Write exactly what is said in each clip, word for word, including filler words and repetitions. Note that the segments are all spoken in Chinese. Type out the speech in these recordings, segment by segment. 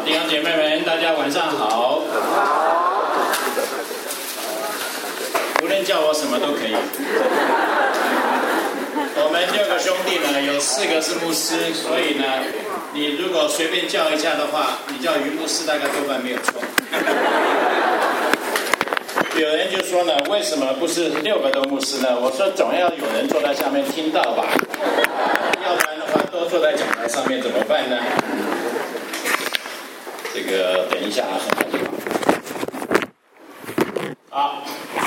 弟兄姐妹们，大家晚上好。无论叫我什么都可以。我们六个兄弟呢，有四个是牧师，所以呢，你如果随便叫一下的话，你叫于牧师大概多半没有错。有人就说呢，为什么不是六个都牧师呢？我说总要有人坐在下面听到吧，要不然的话都坐在讲台上面怎么办呢？这个等一下啊，很快就好。好，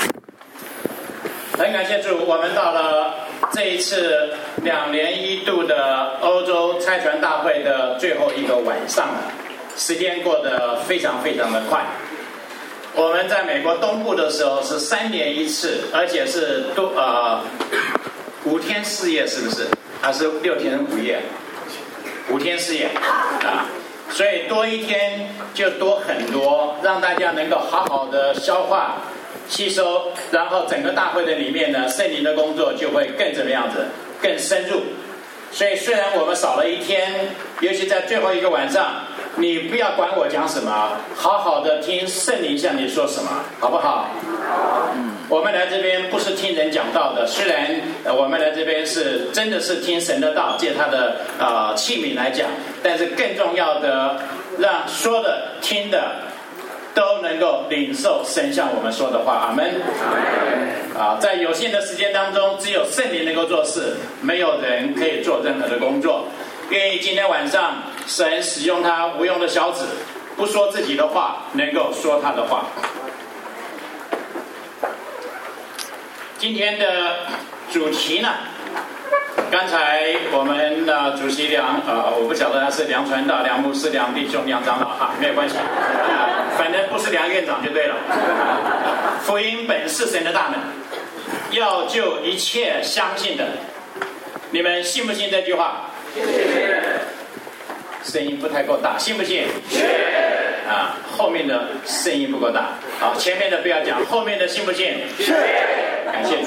很感谢主，我们到了这一次两年一度的欧洲差传大会的最后一个晚上了，时间过得非常非常的快。我们在美国东部的时候是三年一次，而且是多呃五天四夜，是不是？还是六天五夜？五天四夜啊，所以多一天就多很多，让大家能够好好的消化吸收，然后整个大会的里面呢，圣灵的工作就会更怎么样子，更深入。所以虽然我们少了一天，尤其在最后一个晚上，你不要管我讲什么，好好的听圣灵向你说什么，好不好？嗯，我们来这边不是听人讲道的，虽然我们来这边是真的是听神的道，借他的呃器皿来讲，但是更重要的，让说的听的都能够领受神向我们说的话，阿们。啊，在有限的时间当中，只有圣灵能够做事，没有人可以做任何的工作。愿意今天晚上神使用他无用的小子，不说自己的话，能够说他的话。今天的主题呢，刚才我们的主席梁呃，我不晓得他是梁传道、梁牧师、梁弟兄、梁长老哈，没有关系，呃，反正不是梁院长就对了。福音本是神的大门，要救一切相信的。你们信不信这句话？声音不太够大，信不信？啊，后面的声音不够大，好，前面的不要讲，后面的信不信？感谢主。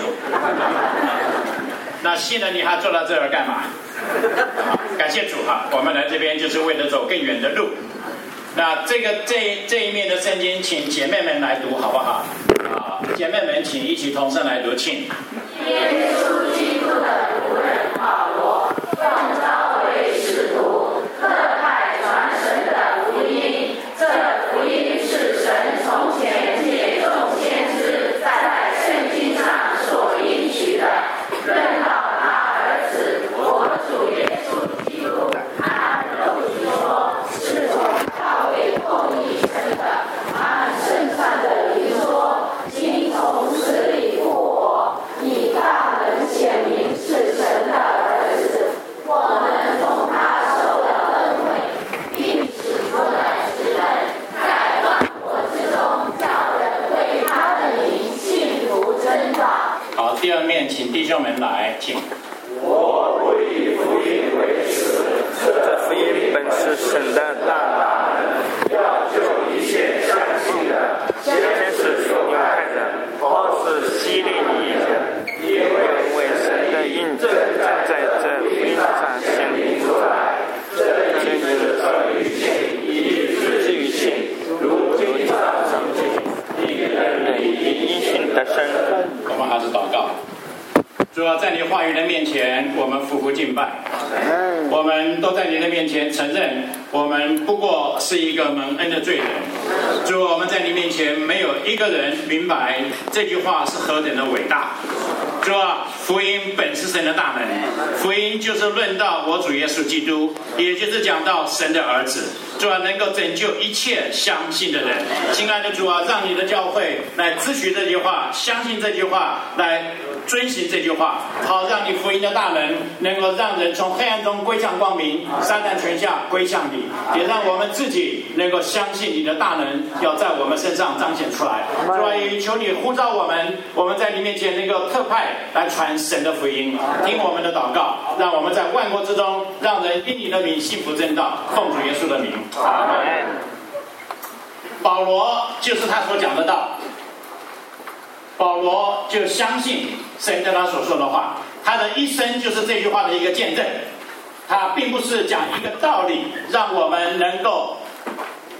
那信了你还坐到这儿干嘛？感谢主哈，我们来这边就是为了走更远的路。那这个这这一面的圣经，请姐妹们来读好不好？啊，姐妹们请一起同声来读，请。耶稣基督的仆人保罗，奉召为使徒，特派传神的福音。这福音是神从前借众先知在圣经上所应许的，论到他儿子我主耶稣基督，按肉体说，是从大卫后裔生的；按圣善的灵说，今从死里复活，以大能显明是神的儿子。我们从他受了恩惠，并使出来之人，在万国之中叫人为他的名信服真道。好，第二面请弟兄们来，请。 我不以福音为耻，这福音本是神的大能，要救一切相信的，先是属灵派的，后是希利尼人，因为神的印证在这福音上显明出来。这真是这于信，以至于信，如经上所记，令人以因信得生。 我们还是祷告。主啊，在你话语的面前，我们匍匐敬拜。我们都在你的面前承认，我们不过是一个蒙恩的罪人。主，我们在你面前没有一个人明白这句话是何等的伟大。主啊，福音本是神的大门，福音就是论到我主耶稣基督，也就是讲到神的儿子。主啊，能够拯救一切相信的人。亲爱的主啊，让你的教会来支取这句话，相信这句话，来遵行这句话，好让你福音的大门能够让人从黑暗中归向光明，撒旦权下归向你，也让我们自己能够相信你的大能要在我们身上彰显出来。主啊，也求你呼召我们，我们在你面前能够特派来传神的福音，听我们的祷告，让我们在万国之中，让人因你的名信服真道，奉主耶稣的名，阿门。保罗就是他所讲的道，保罗就相信神对他所说的话，他的一生就是这句话的一个见证。他并不是讲一个道理，让我们能够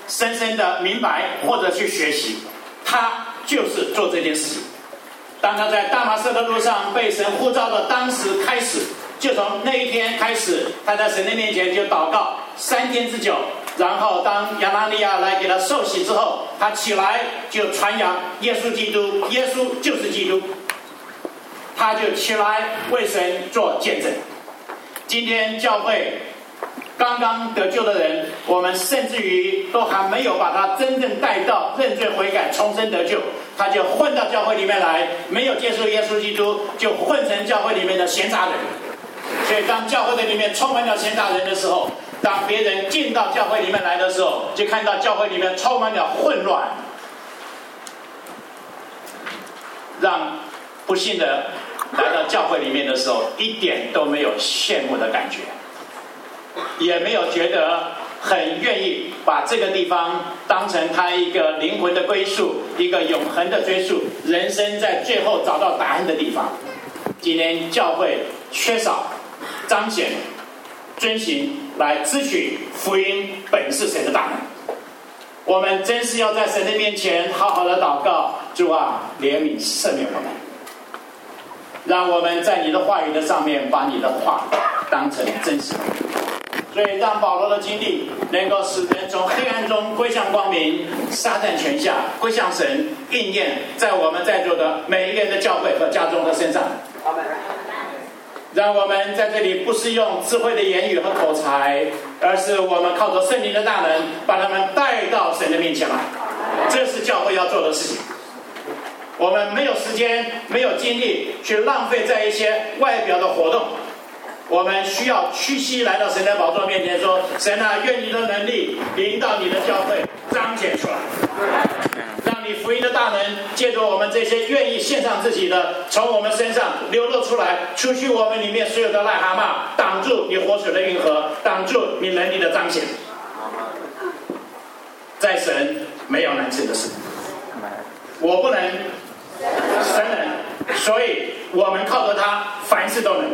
深深的明白或者去学习，他就是做这件事情。当他在大马色的路上被神呼召的当时开始，就从那一天开始，他在神的面前就祷告三天之久。然后当亚拿尼亚来给他受洗之后，他起来就传扬耶稣基督，耶稣就是基督，他就起来为神做见证。今天教会刚刚得救的人，我们甚至于都还没有把他真正带到认罪悔改重生得救，他就混到教会里面来，没有接受耶稣基督，就混成教会里面的闲杂人。所以当教会的里面充满了闲杂人的时候，当别人进到教会里面来的时候，就看到教会里面充满了混乱，让不信的来到教会里面的时候，一点都没有羡慕的感觉，也没有觉得很愿意把这个地方当成他一个灵魂的归宿，一个永恒的追溯，人生在最后找到答案的地方。今天教会缺少彰显遵行来支取福音本是神的大能。我们真是要在神的面前好好的祷告，主啊，怜悯赦免我们，让我们在你的话语的上面把你的话当成真实。所以让保罗的经历能够使人从黑暗中归向光明，撒旦权下归向神，应验在我们在座的每一个人的教会和家中的身上。让我们在这里不是用智慧的言语和口才，而是我们靠着圣灵的大能把他们带到神的面前来。这是教会要做的事情。我们没有时间没有精力去浪费在一些外表的活动，我们需要屈膝来到神的宝座面前说，神啊，愿你的能力临到你的教会彰显出来，让你福音的大能借着我们这些愿意献上自己的，从我们身上流露出来，除去我们里面所有的癞蛤蟆，挡住你活水的运河，挡住你能力的彰显。在神没有难成的事，我不能，神能，所以我们靠着他凡事都能。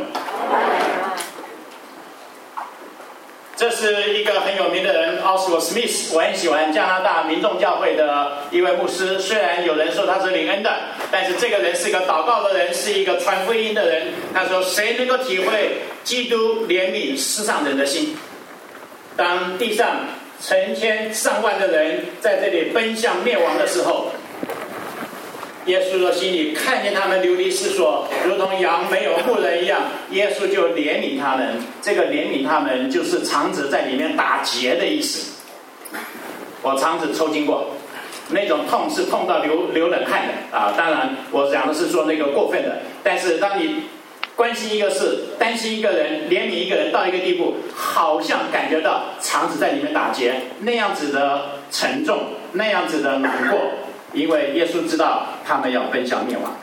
这是一个很有名的人，奥斯沃史密斯，我很喜欢，加拿大民众教会的一位牧师。虽然有人说他是领恩的，但是这个人是一个祷告的人，是一个传福音的人。他说，谁能够体会基督怜悯世上人的心？当地上成千上万的人在这里奔向灭亡的时候，耶稣的心里看见他们流离失所，如同羊没有牧人一样，耶稣就怜悯他们。这个怜悯他们就是肠子在里面打结的意思。我肠子抽筋过，那种痛是痛到流流冷汗的啊！当然我讲的是说那个过分的，但是当你关心一个事，担心一个人，怜悯一个人到一个地步，好像感觉到肠子在里面打结，那样子的沉重，那样子的难过。因为耶稣知道他们要奔向灭亡，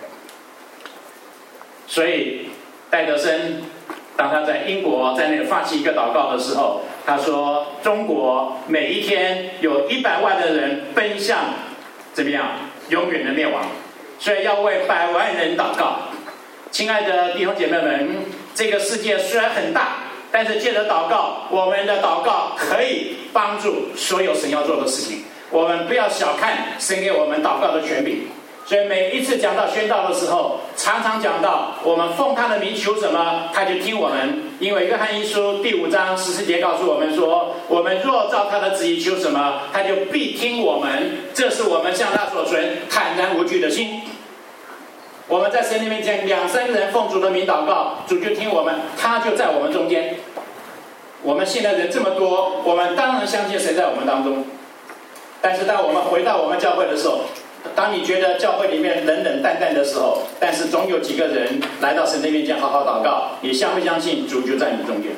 所以戴德森当他在英国在那里发起一个祷告的时候，他说中国每一天有一百万的人奔向怎么样永远的灭亡，所以要为百万人祷告。亲爱的弟兄姐妹们，这个世界虽然很大，但是借着祷告，我们的祷告可以帮助所有神要做的事情。我们不要小看神给我们祷告的权柄，所以每一次讲到宣道的时候，常常讲到我们奉他的名求什么，他就听我们。因为约翰一书第五章十四节告诉我们说，我们若照他的旨意求什么，他就必听我们。这是我们向他所存坦然无惧的心。我们在神的面前两三个人奉主的名祷告，主就听我们，他就在我们中间。我们现在人这么多，我们当然相信神在我们当中。但是当我们回到我们教会的时候，当你觉得教会里面冷冷淡淡的时候，但是总有几个人来到神的面前好好祷告，你相不相信主就在你中间？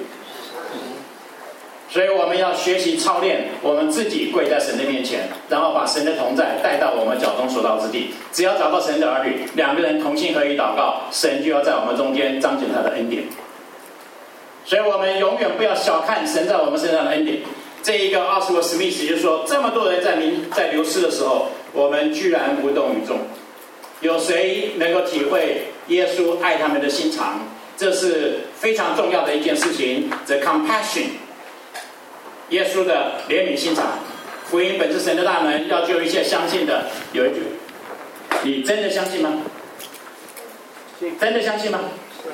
所以我们要学习操练我们自己跪在神的面前，然后把神的同在带到我们脚中所到之地。只要找到神的儿女，两个人同心合意祷告，神就要在我们中间彰显他的恩典。所以我们永远不要小看神在我们身上的恩典。这一个奥斯沃史密斯就说，这么多人在民在流失的时候，我们居然无动于衷。有谁能够体会耶稣爱他们的心肠？这是非常重要的一件事情。The compassion， 耶稣的怜悯心肠福音本是神的大能，要救一切相信的。有一句，你真的相信吗？真的相信吗？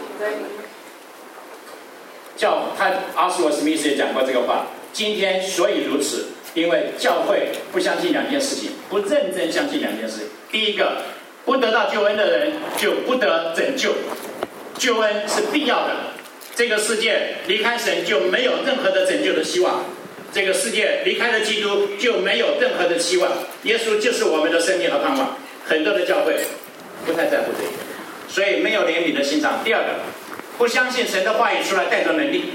教他阿斯沃史密斯也讲过这个话。今天所以如此，因为教会不相信两件事情，不认真相信两件事情。第一个，不得到救恩的人就不得拯救，救恩是必要的。这个世界离开神就没有任何的拯救的希望，这个世界离开了基督就没有任何的期望。耶稣就是我们的生命和盼望。很多的教会不太在乎这个，所以没有怜悯的心肠。第二个，不相信神的话语出来带着能力。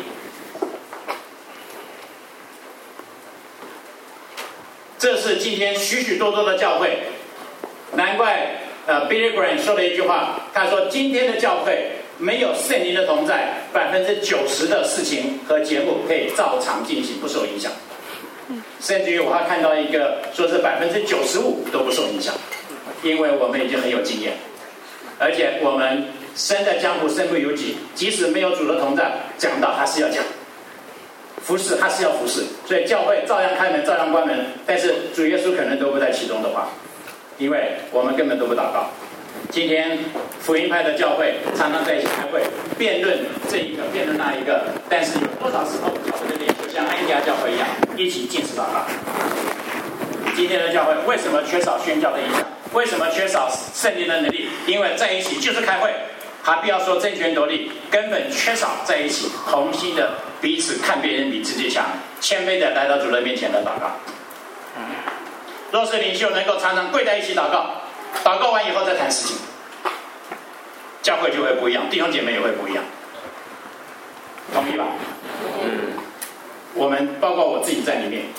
这是今天许许多多的教会，难怪呃 Billy Graham 说了一句话，他说今天的教会没有圣灵的同在，百分之九十的事情和节目可以照常进行，不受影响。甚至于我还看到一个说是百分之九十五都不受影响，因为我们已经很有经验，而且我们身在江湖身不由己，即使没有主的同在，讲道还是要讲。服侍还是要服侍，所以教会照样开门，照样关门，但是主耶稣可能都不在其中的话，因为我们根本都不祷告。今天福音派的教会常常在一起开会，辩论这一个，辩论那一个，但是有多少时候教会的领袖像安提阿教会一样，一起禁食祷告？今天的教会为什么缺少宣教的影响？为什么缺少圣灵的能力？因为在一起就是开会，还不要说争权夺利，根本缺少在一起同心的彼此看别人比自己强，谦卑的来到主人面前的祷告。若是领袖能够常常跪在一起祷告，祷告完以后再谈事情，教会就会不一样，弟兄姐妹也会不一样，同意吧？嗯，我们包括我自己在里面。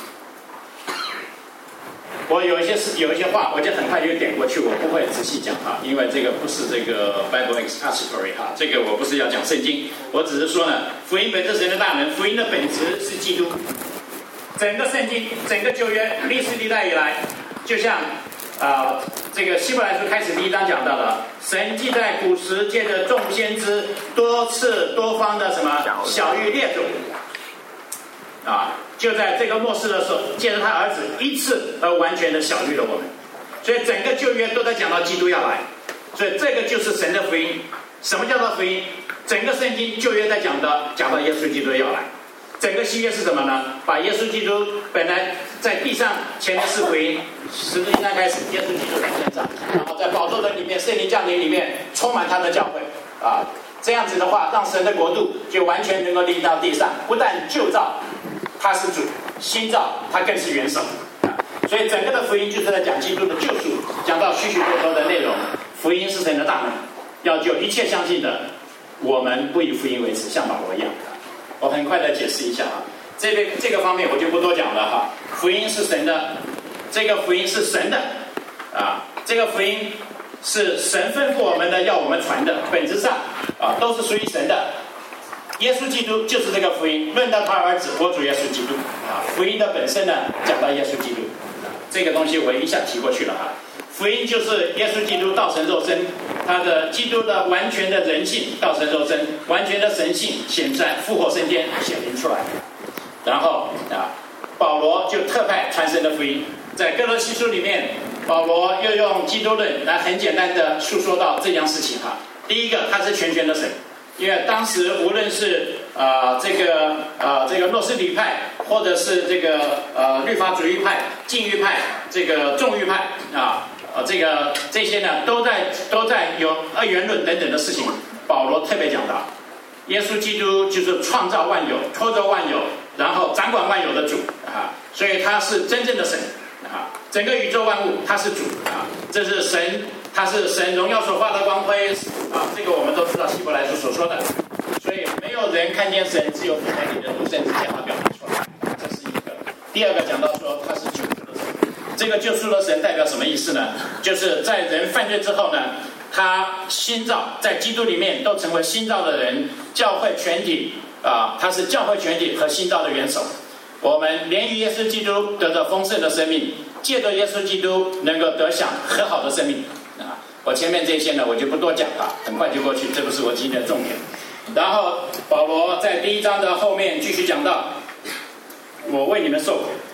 我有一些事，有一些话，我就很快就点过去，我不会仔细讲哈，因为这个不是这个 Bible expository 哈，这个我不是要讲圣经，我只是说呢，福音本是神的大能，福音的本质是基督。整个圣经，整个旧约历史历代以来，就像啊、呃、这个希伯来书开始第一章讲到的，神既在古时借着众先知多次多方的什么晓谕列祖。啊，就在这个末世的时候，借着他儿子一次而完全的晓谕了我们，所以整个旧约都在讲到基督要来，所以这个就是神的福音。什么叫做福音？整个圣经旧约在讲的，讲到耶稣基督要来。整个新约是什么呢？把耶稣基督本来在地上前面是福音，十字架开始，耶稣基督在身上，然后在宝座的里面，圣灵降临里面，充满他的教会啊。这样子的话，让神的国度就完全能够临到地上，不但旧造他是主，新造他更是元首，所以整个的福音就是在讲基督的救赎，讲到许许多多的内容。福音是神的大能，要救一切相信的。我们不以福音为耻，像保罗一样。我很快的解释一下啊，这边这个方面我就不多讲了哈。福音是神的，这个福音是神的啊，这个福音是神吩咐我们的，要我们传的，本质上啊都是属于神的。耶稣基督就是这个福音，论到他儿子，我主耶稣基督啊。福音的本身呢，讲到耶稣基督，这个东西我一下提过去了哈。福音就是耶稣基督道成肉身，他的基督的完全的人性道成肉身，完全的神性显在复活升天显明出来。然后啊，保罗就特派传神的福音，在哥罗西书里面，保罗又用基督论来很简单的述说到这样事情哈。第一个，他是全权的神。因为当时无论是啊、呃、这个啊、呃、这个诺斯底派，或者是这个呃律法主义派、禁欲派、这个纵欲派啊呃这个这些呢，都在都在有二元论等等的事情。保罗特别讲到，耶稣基督就是创造万有、托着万有，然后掌管万有的主啊，所以他是真正的神啊，整个宇宙万物他是主啊，这是神。他是神荣耀所发的光辉啊，这个我们都知道希伯来书所说的，所以没有人看见神，只有父在你的独生子将他表明出来，这是一个。第二个讲到说他是救赎的神，这个救赎的神代表什么意思呢？就是在人犯罪之后呢，他新造，在基督里面都成为新造的人，教会全体啊，他是教会全体和新造的元首。我们连于耶稣基督得到丰盛的生命，借着耶稣基督能够得享和好的生命。啊，我前面这些呢，我就不多讲了，很快就过去，这不是我今天的重点。然后保罗在第一章的后面继续讲到，我为你们受苦，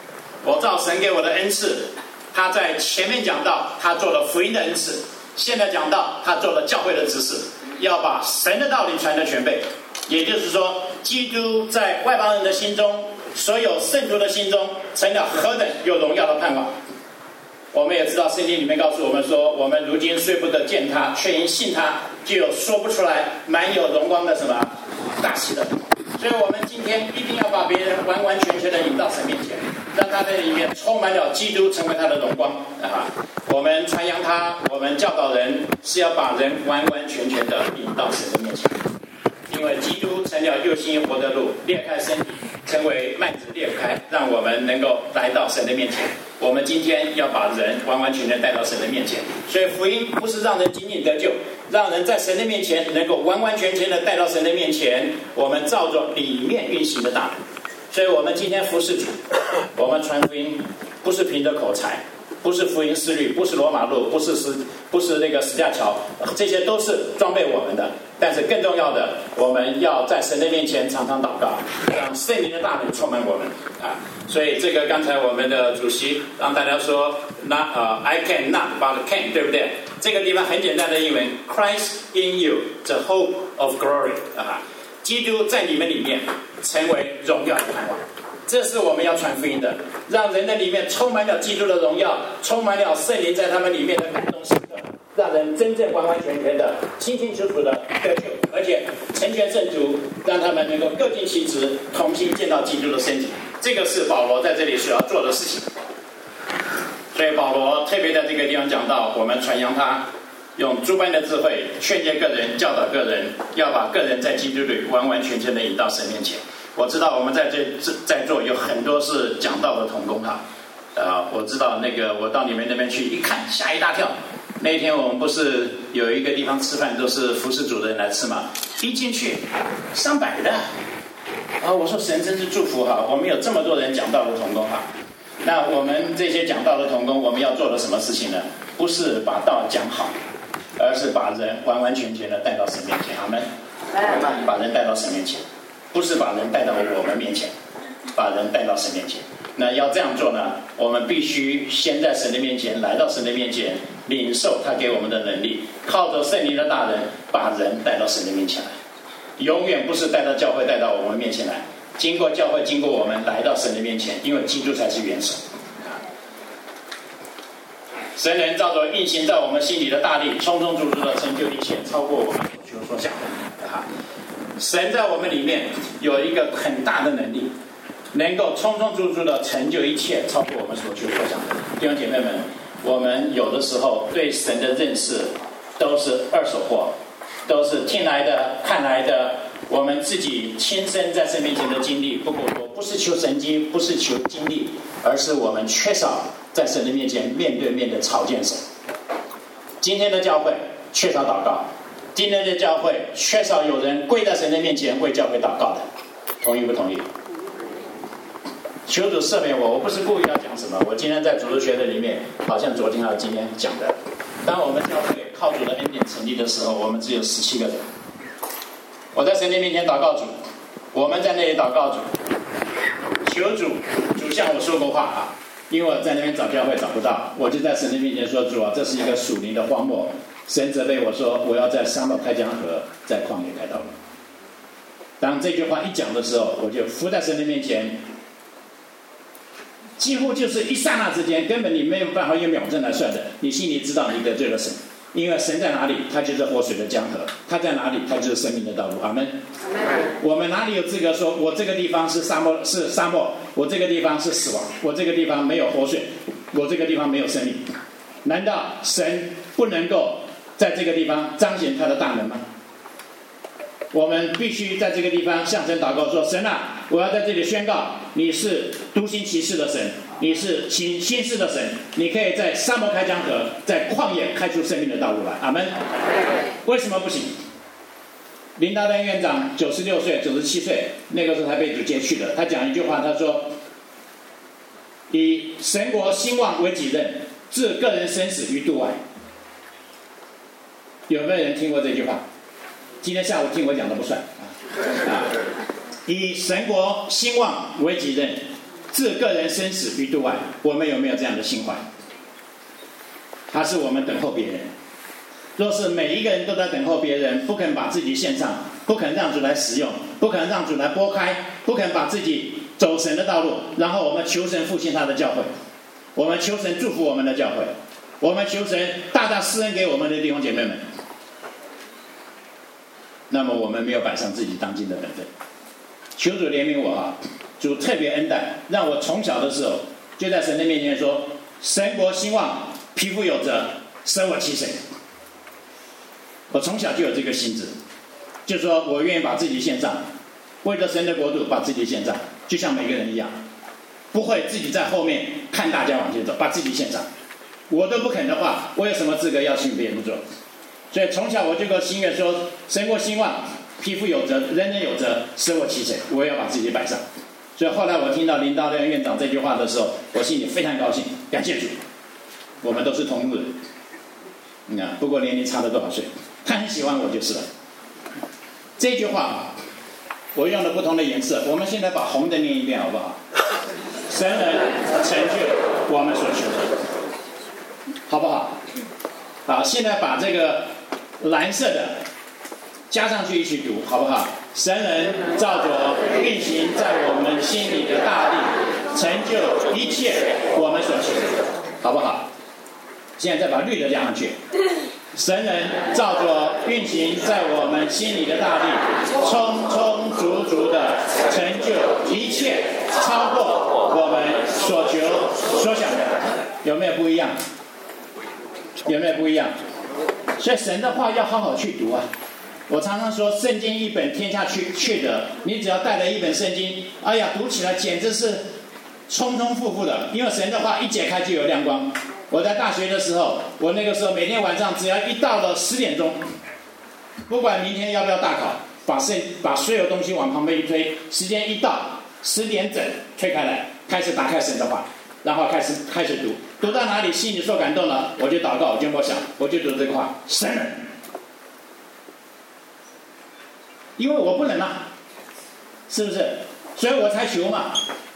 我照神给我的恩赐，他在前面讲到他做了福音的恩赐，现在讲到他做了教会的执事，要把神的道理传得全备。也就是说，基督在外邦人的心中，所有圣徒的心中，成了何等有荣耀的盼望。我们也知道圣经里面告诉我们说，我们如今虽不得见他，却因信他，就有说不出来满有荣光的什么大喜的。所以我们今天一定要把别人完完全全的引到神面前，让他在里面充满了基督，成为他的荣光啊！我们传扬他，我们教导人，是要把人完完全全的引到神的面前。因为基督成了又新又活的路，裂开身体，成为幔子裂开，让我们能够来到神的面前。我们今天要把人完完全全带到神的面前，所以福音不是让人仅仅得救，让人在神的面前能够完完全全的带到神的面前。我们照着里面运行的大能，所以我们今天服侍主，我们传福音不是凭着口才，不是福音思律，不是罗马路，不是石，不是那个石架桥，这些都是装备我们的。但是更重要的，我们要在神的面前常常祷告，让圣灵的大能充满我们啊！所以这个刚才我们的主席让大家说 ，not 呃、uh, I can not but can， 对不对？这个地方很简单的英文 ，Christ in you, the hope of glory 啊，基督在你们里面成为荣耀的盼望。这是我们要传福音的，让人的里面充满了基督的荣耀，充满了圣灵在他们里面的感动时刻，让人真正完完全全的、清清楚楚的得救，而且成全圣徒，让他们能够各尽其职，同心见到基督的身体。这个是保罗在这里所要做的事情。所以保罗特别在这个地方讲到，我们传扬他用诸般的智慧劝诫个人、教导个人，要把个人在基督里完完全全的引到神面前。我知道我们在这在座有很多是讲道的同工哈，呃，我知道那个我到你们那边去一看，吓一大跳。那一天我们不是有一个地方吃饭，都是服侍主的人来吃嘛，一进去上百的，啊，我说神真是祝福哈，我们有这么多人讲道的同工哈。那我们这些讲道的同工，我们要做的什么事情呢？不是把道讲好，而是把人完完全全的带到神面前。阿们，把人带到神面前。不是把人带到我们面前，把人带到神面前。那要这样做呢，我们必须先在神的面前，来到神的面前，领受他给我们的能力，靠着圣灵的大能，把人带到神的面前来。永远不是带到教会，带到我们面前来，经过教会，经过我们来到神的面前，因为基督才是元首。神能照着运行在我们心里的大力，充充足足的成就一切，超过我们所求所想的啊！神在我们里面有一个很大的能力，能够充充足足的成就一切，超过我们所求所想的。弟兄姐妹们，我们有的时候对神的认识都是二手货，都是听来的、看来的，我们自己亲身在神面前的经历不够多，不是求神经，不是求经历，而是我们缺少在神的面前面对面的朝见神。今天的教会缺少祷告，今天的教会缺少有人跪在神的面前为教会祷告的，同意不同意？求主赦免我，我不是故意要讲什么，我今天在主日学的里面，好像昨天还有今天讲的，当我们教会靠主的恩典成立的时候，我们只有十七个人。我在神的面前祷告主，我们在那里祷告主，求主，主向我说过话啊，因为我在那边找教会找不到，我就在神的面前说，主啊，这是一个属灵的荒漠。神责备我说，我要在沙漠开江河，在旷野开道路。当这句话一讲的时候，我就伏在神的面前，几乎就是一刹那之间，根本你没有办法用秒针来算的，你心里知道你得罪了神，因为神在哪里，他就是活水的江河，他在哪里，他就是生命的道路。阿们。我们哪里有资格说我这个地方是沙漠，是沙漠，我这个地方是死亡，我这个地方没有活水，我这个地方没有生命？难道神不能够在这个地方彰显他的大能吗？我们必须在这个地方向神祷告说，神啊，我要在这里宣告，你是独行其事的神，你是行新事的神，你可以在沙漠开江河，在旷野开出生命的道路来。阿们。为什么不行？林大丹院长九十六岁九十七岁，那个时候才被主接去的，他讲一句话，他说，以神国兴旺为己任，置个人生死于度外。有没有人听过这句话？今天下午听我讲的不算啊！以神国兴旺为己任， 置个人生死于度外，我们有没有这样的心怀？还是我们等候别人？若是每一个人都在等候别人，不肯把自己献上，不肯让主来使用，不肯让主来拨开，不肯把自己走神的道路，然后我们求神复兴他的教会，我们求神祝福我们的教会，我们求神大大施恩给我们的弟兄姐妹们，那么我们没有摆上自己当今的本分。求主怜悯我啊！主特别恩待，让我从小的时候就在神的面前说：神国兴旺，匹夫有责，舍我其谁。我从小就有这个心智，就说我愿意把自己献上，为了神的国度把自己献上，就像每个人一样，不会自己在后面看大家往前走，把自己献上。我都不肯的话，我有什么资格要请别人做？所以从小我就个心愿说：神国兴旺，匹夫有责，人人有责，舍我其谁。我也要把自己摆上。所以后来我听到林道亮院长这句话的时候，我心里非常高兴，感谢主，我们都是同路人。你看，不过年龄差了多少岁，他很喜欢我就是了。这句话我用了不同的颜色，我们现在把红的念一遍好不好？神能成就我们所求的，好不好？好，现在把这个蓝色的加上去一起读，好不好？神能照着运行在我们心里的大力，成就一切我们所求的，好不好？现在再把绿的加上去。神能照着运行在我们心里的大力，充充足足的成就一切，超过我们所求所想的。有没有不一样？有没有不一样？所以神的话要好好去读啊！我常常说，圣经一本天下去去的，你只要带了一本圣经，哎呀，读起来简直是充充富富的，因为神的话一解开就有亮光。我在大学的时候，我那个时候每天晚上只要一到了十点钟，不管明天要不要大考，把圣把所有东西往旁边一推，时间一到十点整推开来，开始打开神的话，然后开始开始读，读到哪里心里受感动了，我就祷告，我就默想，我就读这个话，神人，因为我不能啊，是不是？所以我才求嘛，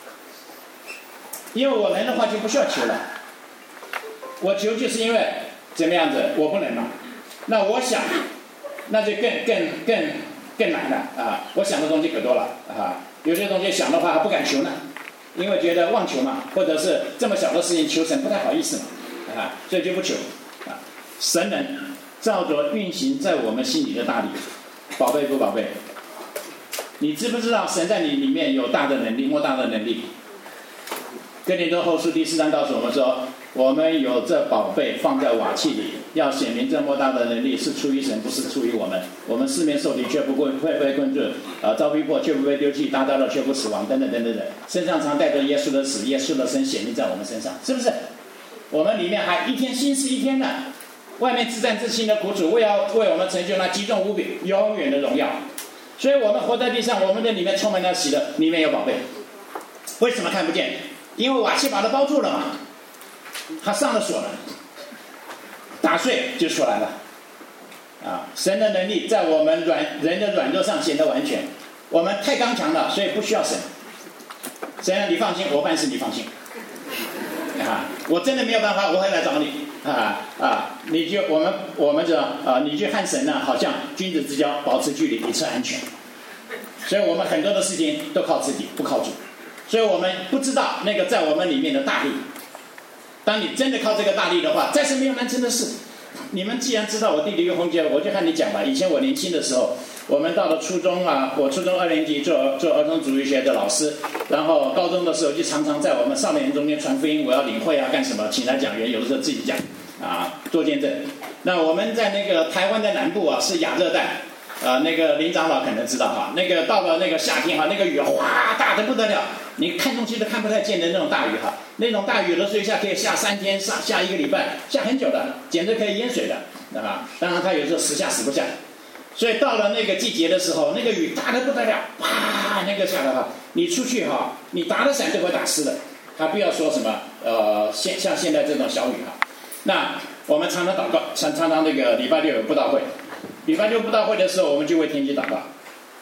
因为我能的话就不需要求了。我求就是因为怎么样子，我不能嘛，那我想，那就更更更更难了啊！我想的东西可多了啊，有些东西想的话还不敢求呢，因为觉得妄求嘛，或者是这么小的事情求神不太好意思嘛，啊，所以就不求啊。神能照着运行在我们心里的大力，宝贝不宝贝？你知不知道神在你里面有大的能力，莫大的能力？哥林多后书第四章告诉我们说，我们有这宝贝放在瓦器里，要显明这莫大的能力是出于神，不是出于我们。我们四面受敌，却不会被困住；呃，遭逼迫，却不被丢弃；打倒了，却不死亡。等等等等等，身上常带着耶稣的死，耶稣的生显明在我们身上，是不是？我们里面还一天新是一天呢。外面自战自亲的苦楚，为要为我们成就那极重无比、永远的荣耀。所以我们活在地上，我们的里面充满了喜乐，里面有宝贝。为什么看不见？因为瓦器把它包住了嘛，它上了锁了，打碎就出来了。啊，神的能力在我们软人的软弱上显得完全。我们太刚强了，所以不需要神。神让你放心，我办事你放心。啊，我真的没有办法，我会来找你。啊啊，你就我们我们这啊，你去和神呢，好像君子之交，保持距离，以策安全。所以我们很多的事情都靠自己，不靠主。所以我们不知道那个在我们里面的大力。当你真的靠这个大力的话，再是没有难成的事。你们既然知道我弟弟岳洪杰，我就和你讲吧。以前我年轻的时候，我们到了初中啊，我初中二年级做做儿童主日学的老师，然后高中的时候就常常在我们少年中间传福音，我要领会啊干什么，请来讲员，有的时候自己讲啊做见证。那我们在那个台湾的南部啊是亚热带。呃，那个林长老可能知道哈，那个到了那个夏天哈，那个雨哗大得不得了，你看东西都看不太见的那种大雨哈，那种大雨的时候下可以下三天，下下一个礼拜，下很久的，简直可以淹水的，啊，当然它有时候时下时不下，所以到了那个季节的时候，那个雨大得不得了，啪，那个下来哈，你出去哈，你打了伞就会打湿的，还不要说什么呃，现像现在这种小雨哈，那我们常常祷告，常常常那个礼拜六有布道会。礼拜六布道会的时候，我们就为天气祷告。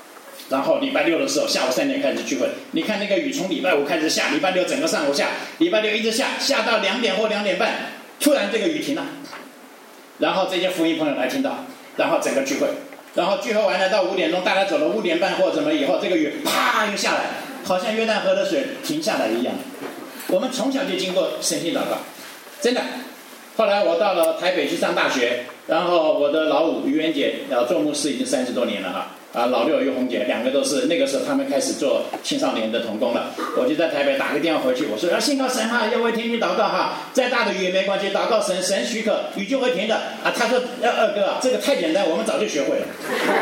然后礼拜六的时候下午三点开始聚会，你看那个雨从礼拜五开始下，礼拜六整个上午下，礼拜六一直下，下到两点或两点半，突然这个雨停了，然后这些福音朋友来听到，然后整个聚会，然后聚会完了到五点钟，大家走了五点半或怎么以后，这个雨啪又下来，好像约旦河的水停下来一样。我们从小就经过圣经祷告，真的。后来我到了台北去上大学，然后我的老五于元姐呃做牧师已经三十多年了哈，啊老六于红姐两个都是那个时候他们开始做青少年的同工了。我就在台北打个电话回去，我说要信靠神哈，要为天气祷告哈，再大的雨也没关系，祷告神，神许可雨就会停的啊。他说要二哥啊，这个太简单，我们早就学会了。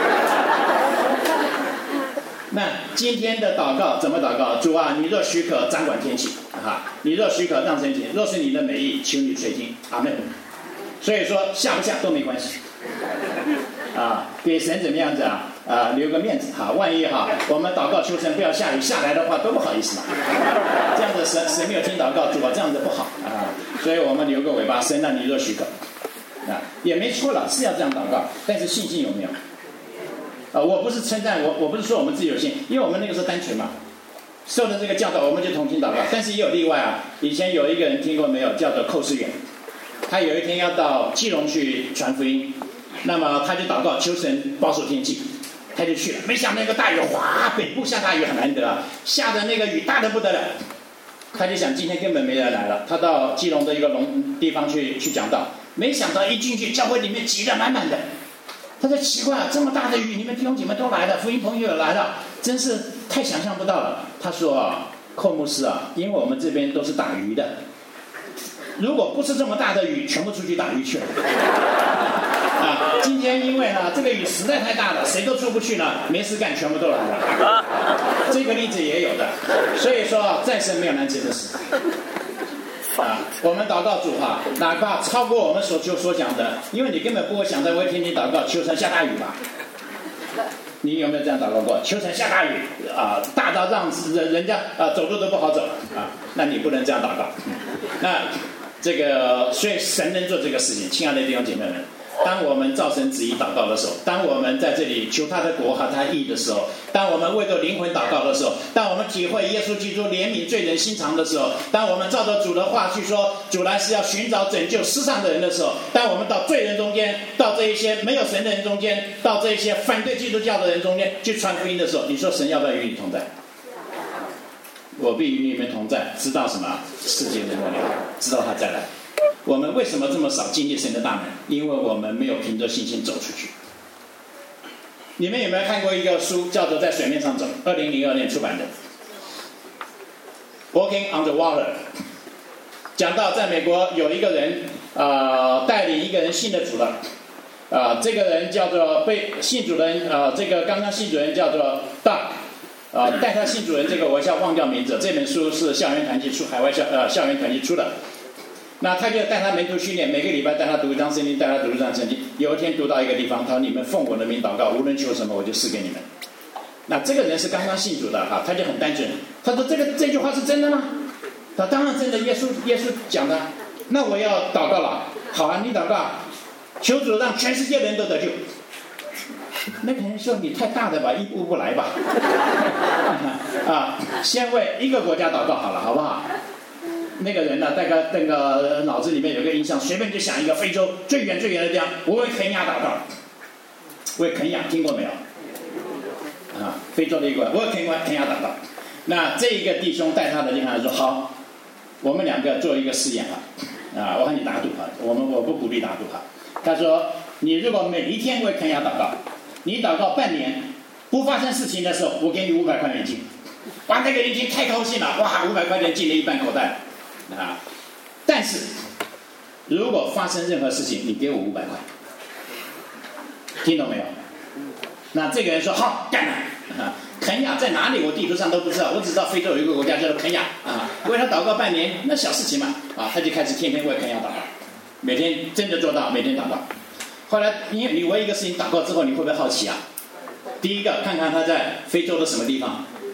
那今天的祷告怎么祷告？主啊，你若许可掌管天气啊，你若许可让神停，若是你的美意，求你垂听，阿们。所以说下不下都没关系啊，给神怎么样子啊啊留个面子哈，万一哈我们祷告求神不要下雨，下来的话多不好意思嘛，这样子神神没有听祷告，主啊这样子不好啊，所以我们留个尾巴，神让你若许可啊也没错了，是要这样祷告，但是信心有没有？啊，我不是称赞我，我不是说我们自己有信，因为我们那个时候单纯嘛，受的这个教导，我们就同心祷告。但是也有例外啊，以前有一个人听过没有，叫做寇世远，他有一天要到基隆去传福音，那么他就祷告求神保守天气，他就去了，没想到那个大雨，哗，北部下大雨很难得啊，下的那个雨大得不得了，他就想今天根本没人来了，他到基隆的一个龙地方去去讲道，没想到一进去教会里面挤得满满的。他说奇怪啊，这么大的雨，你们弟兄姐妹都来了，福音朋友也来了，真是太想象不到了。他说啊，寇牧师啊，因为我们这边都是打鱼的，如果不是这么大的雨，全部出去打鱼去了。啊，今天因为呢这个雨实在太大了，谁都出不去呢，没事干，全部都来了。这个例子也有的，所以说在神没有难成的事。啊，我们祷告主哈，哪怕超过我们所求所想的，因为你根本不会想着为天天祷告求神下大雨吧？你有没有这样祷告过？求神下大雨啊，大到让人人家啊走路都不好走啊，那你不能这样祷告。那这个所以神能做这个事情，亲爱的弟兄姐妹们。当我们照神旨意祷告的时候，当我们在这里求他的国和他义的时候，当我们为着灵魂祷告的时候，当我们体会耶稣基督怜悯罪人心肠的时候，当我们照着主的话去说主来是要寻找拯救世上的人的时候，当我们到罪人中间，到这一些没有神的人中间，到这一些反对基督教的人中间去传福音的时候，你说神要不要与你同在？我必与你们同在，知道什么？世界的末了，知道他再来。我们为什么这么少经历神的大门？因为我们没有凭着信心走出去。你们有没有看过一个书叫做《在水面上走》，二零零二年出版的《Walking on the Water》，讲到在美国有一个人呃带领一个人信的主了，啊、呃，这个人叫做被信主人啊、呃，这个刚刚信主人叫做 Doug。啊，带他信主人这个我一下忘掉名字。这本书是校园团契出，海外校呃校园团契出的。那他就带他门徒训练，每个礼拜带他读一章圣经，带他读一章圣经。有一天读到一个地方，他说：“你们奉我的名祷告，无论求什么，我就赐给你们。”那这个人是刚刚信主的哈，他就很单纯。他说：“这个这句话是真的吗？”他当然真的，耶稣耶稣讲的。那我要祷告了，好啊，你祷告，求主让全世界人都得救。那个人说：“你太大的吧，一步步来吧。”啊，先为一个国家祷告好了，好不好？那个人呢，大概那个脑子里面有个印象，随便就想一个非洲最远最远的地方，我为肯亚祷告。为肯亚听过没有？啊，非洲的一个，我为肯亚肯亚祷告。那这一个弟兄带他的地方说：“好，我们两个做一个试验啊，啊，我和你打赌啊，我们我不鼓励打赌哈。”他说：“你如果每一天为肯亚祷告，你祷告半年，不发生事情的时候，我给你五百块美金。”哇，那个人听太高兴了，哇，五百块钱进了一半口袋。啊！但是如果发生任何事情，你给我五百块，听懂没有？那这个人说好，干了。啊，肯亚在哪里？我地图上都不知道，我只知道非洲有一个国家叫做肯亚啊。为他祷告半年，那小事情嘛啊，他就开始天天为肯亚祷告，每天真的做到每天祷告。后来你你为一个事情祷告之后，你会不会好奇啊？第一个，看看他在非洲的什么地方。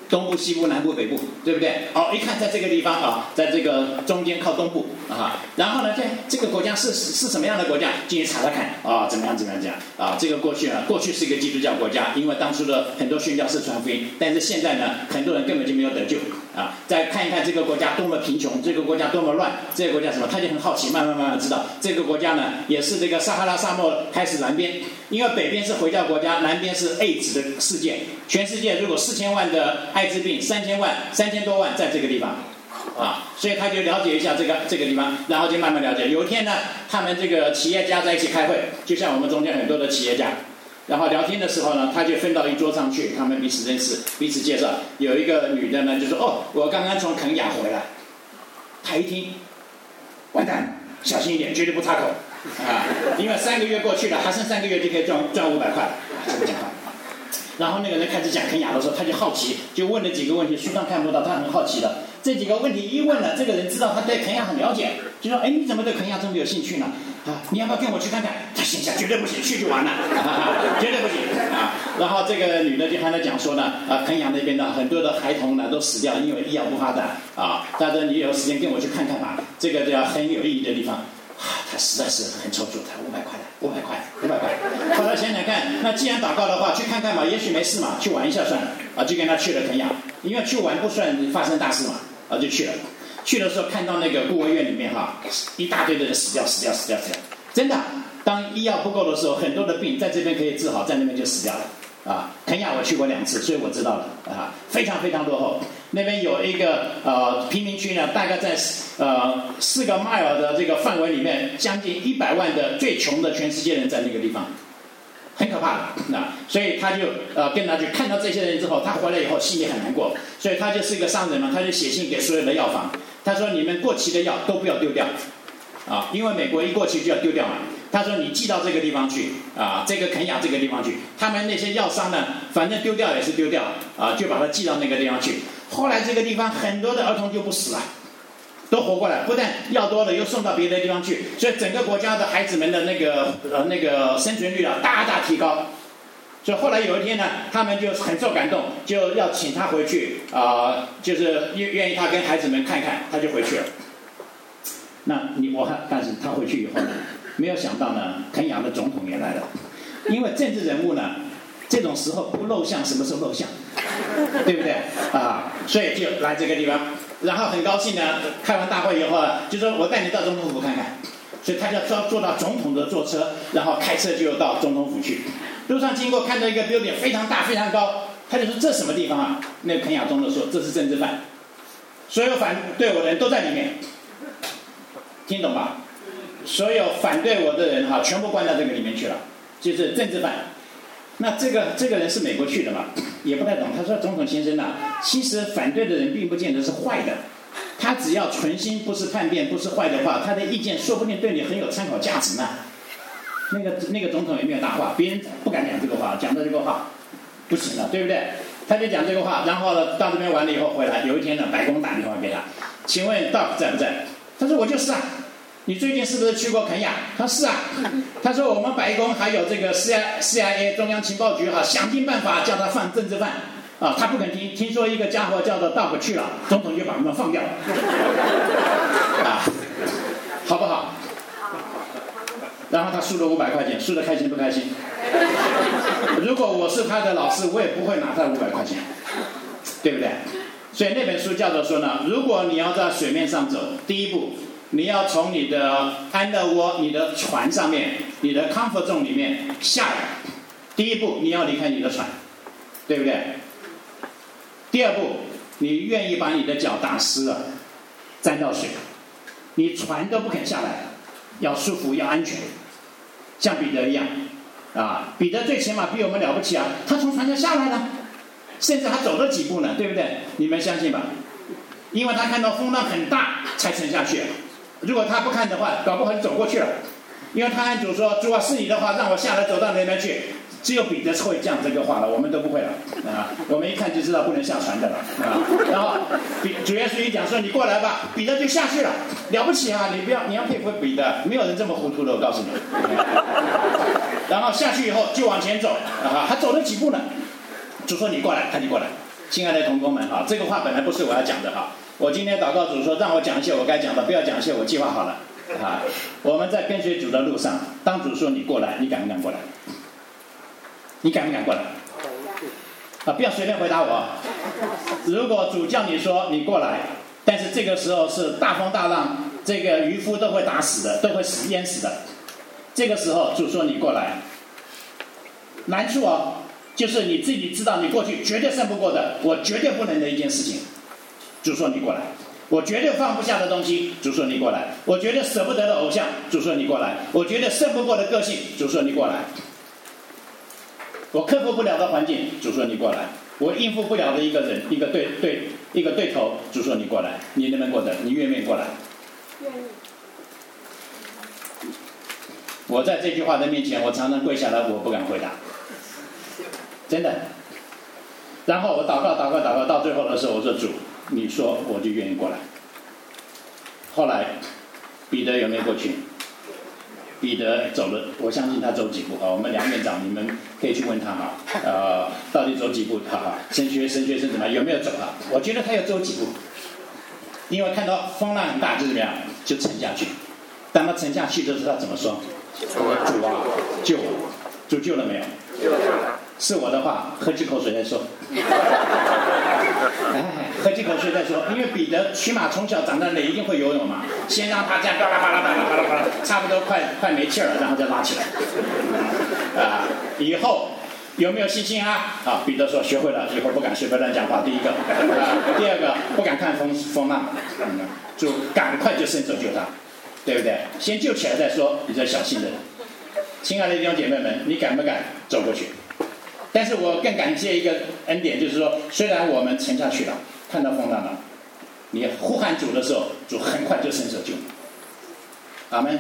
东部、西部、南部、北部，对不对？哦，一看在这个地方啊，在这个中间靠东部啊，然后呢，这这个国家是是是什么样的国家？进去查查看啊，怎么样怎么样讲啊？这个过去啊，过去是一个基督教国家，因为当初的很多宣教士传福音，但是现在呢，很多人根本就没有得救啊。再看一看这个国家多么贫穷，这个国家多么乱，这个国家什么，他就很好奇，慢慢慢慢知道这个国家呢，也是这个撒哈拉沙漠开始南边，因为北边是回教国家，南边是 AIDS 的世界，全世界如果四千万的艾滋病，三千万三千多万在这个地方。啊，所以他就了解一下这个这个地方，然后就慢慢了解。有一天呢，他们这个企业家在一起开会，就像我们中间很多的企业家，然后聊天的时候呢，他就分到一桌上去，他们彼此认识，彼此介绍。有一个女的呢，就说：“哦，我刚刚从肯雅回来。”他一听，完蛋，小心一点，绝对不插口啊！因为三个月过去了，还剩三个月就可以赚赚五百块了，这么讲话。然后那个人开始讲肯雅的时候，他就好奇，就问了几个问题，书上看不到，他很好奇的。这几个问题一问了，这个人知道他对肯亚很了解，就说：“哎，你怎么对肯亚这么有兴趣呢？啊，你要不要跟我去看看？”他心想：“绝对不行，去就完了，啊、绝对不行啊！”然后这个女的就和他讲说呢：“啊，肯亚那边的很多的孩童呢都死掉，因为医药不发达啊。他说你有时间跟我去看看吧，这个叫很有意义的地方。”啊，他实在是很抽搐，他五百块的，五百块，五百块。后来想想看，那既然祷告的话，去看看嘛，也许没事嘛，去玩一下算了啊，就跟他去了肯亚，因为去玩不算发生大事嘛。啊，就去了。去的时候看到那个孤儿院里面哈，一大堆的人死掉，死掉，死掉，死掉。真的，当医药不够的时候，很多的病在这边可以治好，在那边就死掉了。啊，肯亚我去过两次，所以我知道了啊，非常非常落后。那边有一个呃贫民区呢，大概在呃四个 mile 的这个范围里面，将近一百万的最穷的全世界人在那个地方。很可怕的，那所以他就呃跟他去看到这些人之后，他回来以后心里很难过，所以他就是一个商人嘛，他就写信给所有的药房，他说你们过期的药都不要丢掉，啊，因为美国一过期就要丢掉嘛。他说你寄到这个地方去，啊，这个肯亚这个地方去，他们那些药商呢，反正丢掉也是丢掉，啊，就把它寄到那个地方去。后来这个地方很多的儿童就不死了。都活过来，不但药多了，又送到别的地方去，所以整个国家的孩子们的那个呃那个生存率啊大大提高。所以后来有一天呢，他们就很受感动，就要请他回去啊、呃，就是愿愿意他跟孩子们看看，他就回去了。那你我看，但是他回去以后呢，没有想到呢，肯亚的总统也来了，因为政治人物呢，这种时候不露相，什么时候露相，对不对啊？所以就来这个地方。然后很高兴呢，开完大会以后啊，就说我带你到总统府看看，所以他就坐坐到总统的坐车，然后开车就到总统府去。路上经过看到一个 building 非常大非常高，他就说这什么地方啊？那个肯亚总统说这是政治犯，所有反对我的人都在里面，听懂吧？所有反对我的人哈，全部关到这个里面去了，就是政治犯。那这个这个人是美国去的嘛，也不太懂。他说：“总统先生呐、啊，其实反对的人并不见得是坏的，他只要存心不是叛变，不是坏的话，他的意见说不定对你很有参考价值呢。”那个那个总统也没有答话，别人不敢讲这个话，讲的这个话不行了，对不对？他就讲这个话，然后呢到这边完了以后回来，有一天呢，白宫打电话给他，请问 Doc 在不在？他说：“我就是啊。”你最近是不是去过肯亚？他说是啊。他说我们白宫还有这个 C I A 中央情报局哈、啊，想尽办法叫他放政治犯啊，他不肯听。听说一个家伙叫做 Doc 去了，总统就把他们放掉了。啊，好不好？然后他输了五百块钱，输得开心不开心？如果我是他的老师，我也不会拿他五百块钱，对不对？所以那本书叫做说呢，如果你要在水面上走，第一步。你要从你的安乐窝、你的船上面、你的 comfort zone 里面下来。第一步，你要离开你的船，对不对？第二步，你愿意把你的脚打湿了，沾到水，你船都不肯下来，要舒服，要安全，像彼得一样啊！彼得最起码比我们了不起啊，他从船上下来了，甚至还走了几步呢，对不对？你们相信吧？因为他看到风浪很大才沉下去。如果他不看的话，搞不好就走过去了。因为他和主说：“主啊，是你的话，让我下来走到那边去。”只有彼得会讲这个话了，我们都不会了啊！我们一看就知道不能下船的了啊！然后主耶稣一讲说：“你过来吧。”彼得就下去了，了不起啊！你不要，你要佩服彼得，没有人这么糊涂的，我告诉你。然后下去以后就往前走啊，还走了几步呢。主说：“你过来。”他就过来。 亲爱的同工们哈，这个话本来不是我要讲的哈。我今天祷告主说让我讲一些我该讲的，不要讲一些我计划好了啊。我们在跟随主的路上，当主说你过来，你敢不敢过来？你敢不敢过来？啊，不要随便回答我。如果主叫你说你过来，但是这个时候是大风大浪，这个渔夫都会打死的，都会死淹死的。这个时候主说你过来，难处哦，就是你自己知道你过去绝对胜不过的，我绝对不能的一件事情。主说你过来，我绝对放不下的东西，主说你过来，我绝对舍不得的偶像，主说你过来，我绝对胜不过的个性，主说你过来，我克服不了的环境，主说你过来，我应付不了的一个人，一个对对一个对头，主说你过来，你能不能过得？你愿不愿意过来？愿意。我在这句话的面前，我常常跪下来，我不敢回答，真的。然后我祷告祷告祷告，到最后的时候，我说主，你说我就愿意过来。后来彼得有没有过去？彼得走了，我相信他走几步啊？我们梁院长，你们可以去问他哈，呃，到底走几步？哈哈，神学神学生怎么样？有没有走啊？我觉得他有走几步，因为看到风浪很大，就怎么样，就沉下去。当他沉下去的时候，他怎么说？主啊，救我！主救了没有？救了。是我的话，喝几口水再说。哎，喝几口水再说，因为彼得起码从小长大的一定会游泳嘛，先让他这样巴拉巴拉巴拉巴拉巴拉，差不多快快没气儿了，然后再拉起来。啊，以后有没有信心啊？啊，彼得说学会了，以后不敢随便乱讲话。第一个，啊，第二个不敢看风风浪，嗯，就赶快就伸手救他，对不对？先救起来再说，你这小心的人。亲爱的弟兄姐妹们，你敢不敢走过去？但是我更感谢一个恩典，就是说，虽然我们沉下去了，看到风浪了，你呼喊主的时候，主很快就伸手救你。阿们。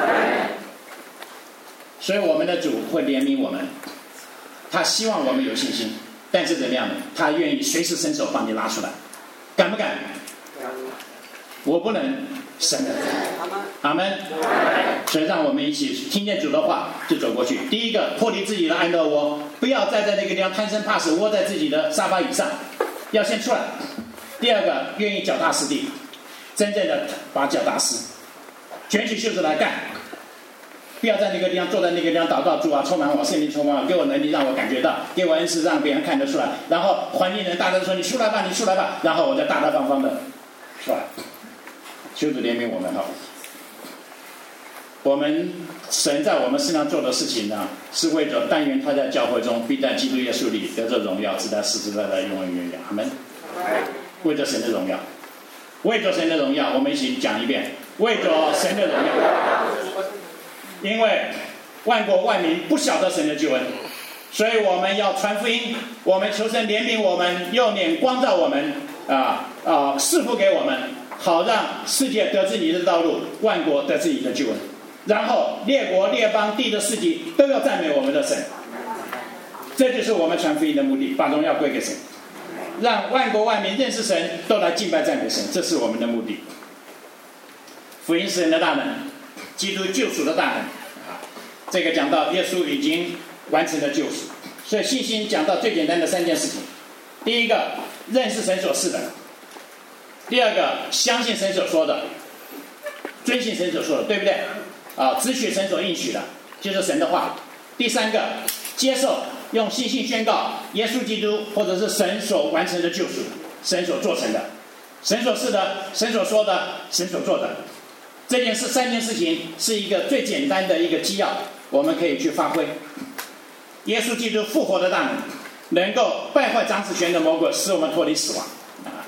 所以我们的主会怜悯我们，他希望我们有信心，但是怎么样呢？他愿意随时伸手帮你拉出来，敢不敢？我不能，神的。阿们。所以让我们一起听见主的话就走过去。第一个，脱离自己的安乐窝，不要再在那个地方贪生怕死，窝在自己的沙发椅上，要先出来。第二个，愿意脚踏实地，真正的把脚踏实，卷起袖子来干。不要在那个地方坐在那个地方祷告，主啊，充满我，圣灵充满我，给我能力让我感觉到，给我恩赐让别人看得出来。然后环境人大家都说你出来吧，你出来吧，然后我再大大方方的出来。求主怜悯我们哈。我们神在我们身上做的事情呢，是为着但愿他在教会中必在基督耶稣里得着荣耀，直到世世代代永永远远。阿们。为着神的荣耀，为着神的荣耀，我们一起讲一遍，为着神的荣耀。因为万国万民不晓得神的救恩，所以我们要传福音，我们求神怜悯我们，用脸光照我们，啊啊，赐福给我们，好让世界得知你的道路，万国得知你的救恩。然后列国列邦地的四极都要赞美我们的神，这就是我们传福音的目的，把荣耀归给神，让万国万民认识神，都来敬拜赞美神，这是我们的目的。福音是神的大能，基督救赎的大能，这个讲到耶稣已经完成了救赎，所以信心讲到最简单的三件事情：第一个，认识神所是的；第二个，相信神所说的，遵行神所说的，对不对？啊，只许神所应许的，就是神的话。第三个，接受，用信心宣告耶稣基督或者是神所完成的救赎，神所做成的，神所是的，神所说的，神所做的。这件事三件事情是一个最简单的一个基要，我们可以去发挥。耶稣基督复活的大能，能够败坏掌子权的魔鬼，使我们脱离死亡。啊，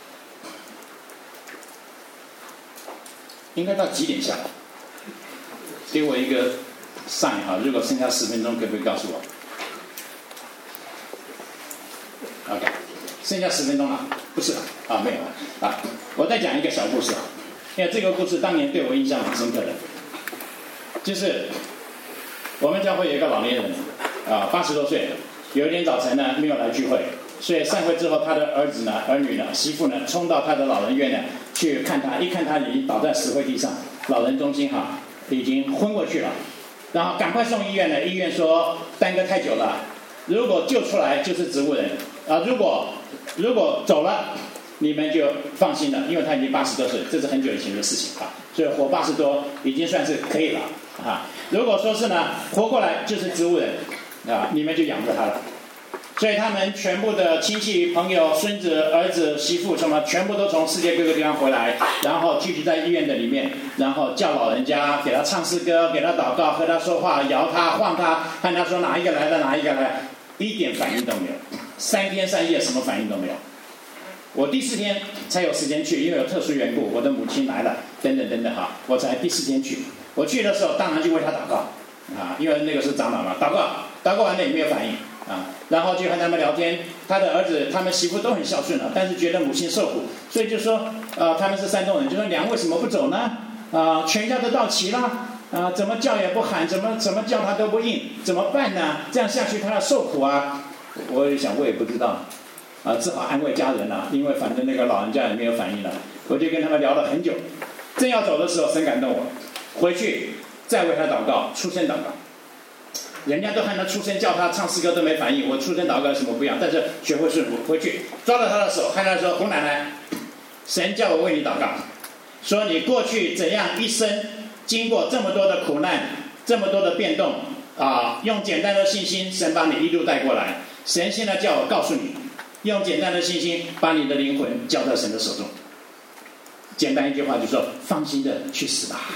应该到几点下来？给我一个 sign 哈，如果剩下十分钟，可不可以告诉我 ？OK， 剩下十分钟了，不是啊，没有啊。我再讲一个小故事啊，因为这个故事当年对我印象很深刻的，就是我们教会有一个老年人啊，八十多岁，有一天早晨呢没有来聚会，所以散会之后，他的儿子呢、儿女呢、媳妇呢，冲到他的老人院呢去看他，一看他已经倒在石灰地上，老人中心哈。已经昏过去了，然后赶快送医院了。医院说耽搁太久了，如果救出来就是植物人， 啊，如果如果走了，你们就放心了，因为他已经八十多岁，这是很久以前的事情啊，所以活八十多已经算是可以了啊。如果说是呢，活过来就是植物人啊，你们就养着他了。所以他们全部的亲戚朋友、孙子、儿子、媳妇什么，全部都从世界各个地方回来，然后聚集在医院的里面，然后叫老人家给他唱诗歌，给他祷告，和他说话，摇他、晃他，看他说哪一个来的，哪一个来，一点反应都没有，三天三夜什么反应都没有。我第四天才有时间去，因为有特殊缘故，我的母亲来了，等等等等哈，我才第四天去。我去的时候，当然就为他祷告啊，因为那个是长老嘛，祷告，祷告完了也没有反应。啊，然后就和他们聊天，他的儿子、他们媳妇都很孝顺了，但是觉得母亲受苦，所以就说，呃，他们是山东人，就说娘为什么不走呢？啊、呃，全家都到齐了，啊、呃，怎么叫也不喊，怎么怎么叫他都不应，怎么办呢？这样下去他要受苦啊！我也想，我也不知道，啊、呃，只好安慰家人了，因为反正那个老人家也没有反应了，我就跟他们聊了很久，正要走的时候，神感动我，回去再为他祷告，出声祷告。人家都喊他出声，叫他唱诗歌都没反应，我出声祷告有什么不一样？但是学会顺服，回去抓了他的手，喊他说：“胡奶奶，神叫我为你祷告，说你过去怎样一生经过这么多的苦难，这么多的变动啊，用简单的信心，神把你一路带过来。神现在叫我告诉你，用简单的信心把你的灵魂交到神的手中。简单一句话就说：放心的去死吧。”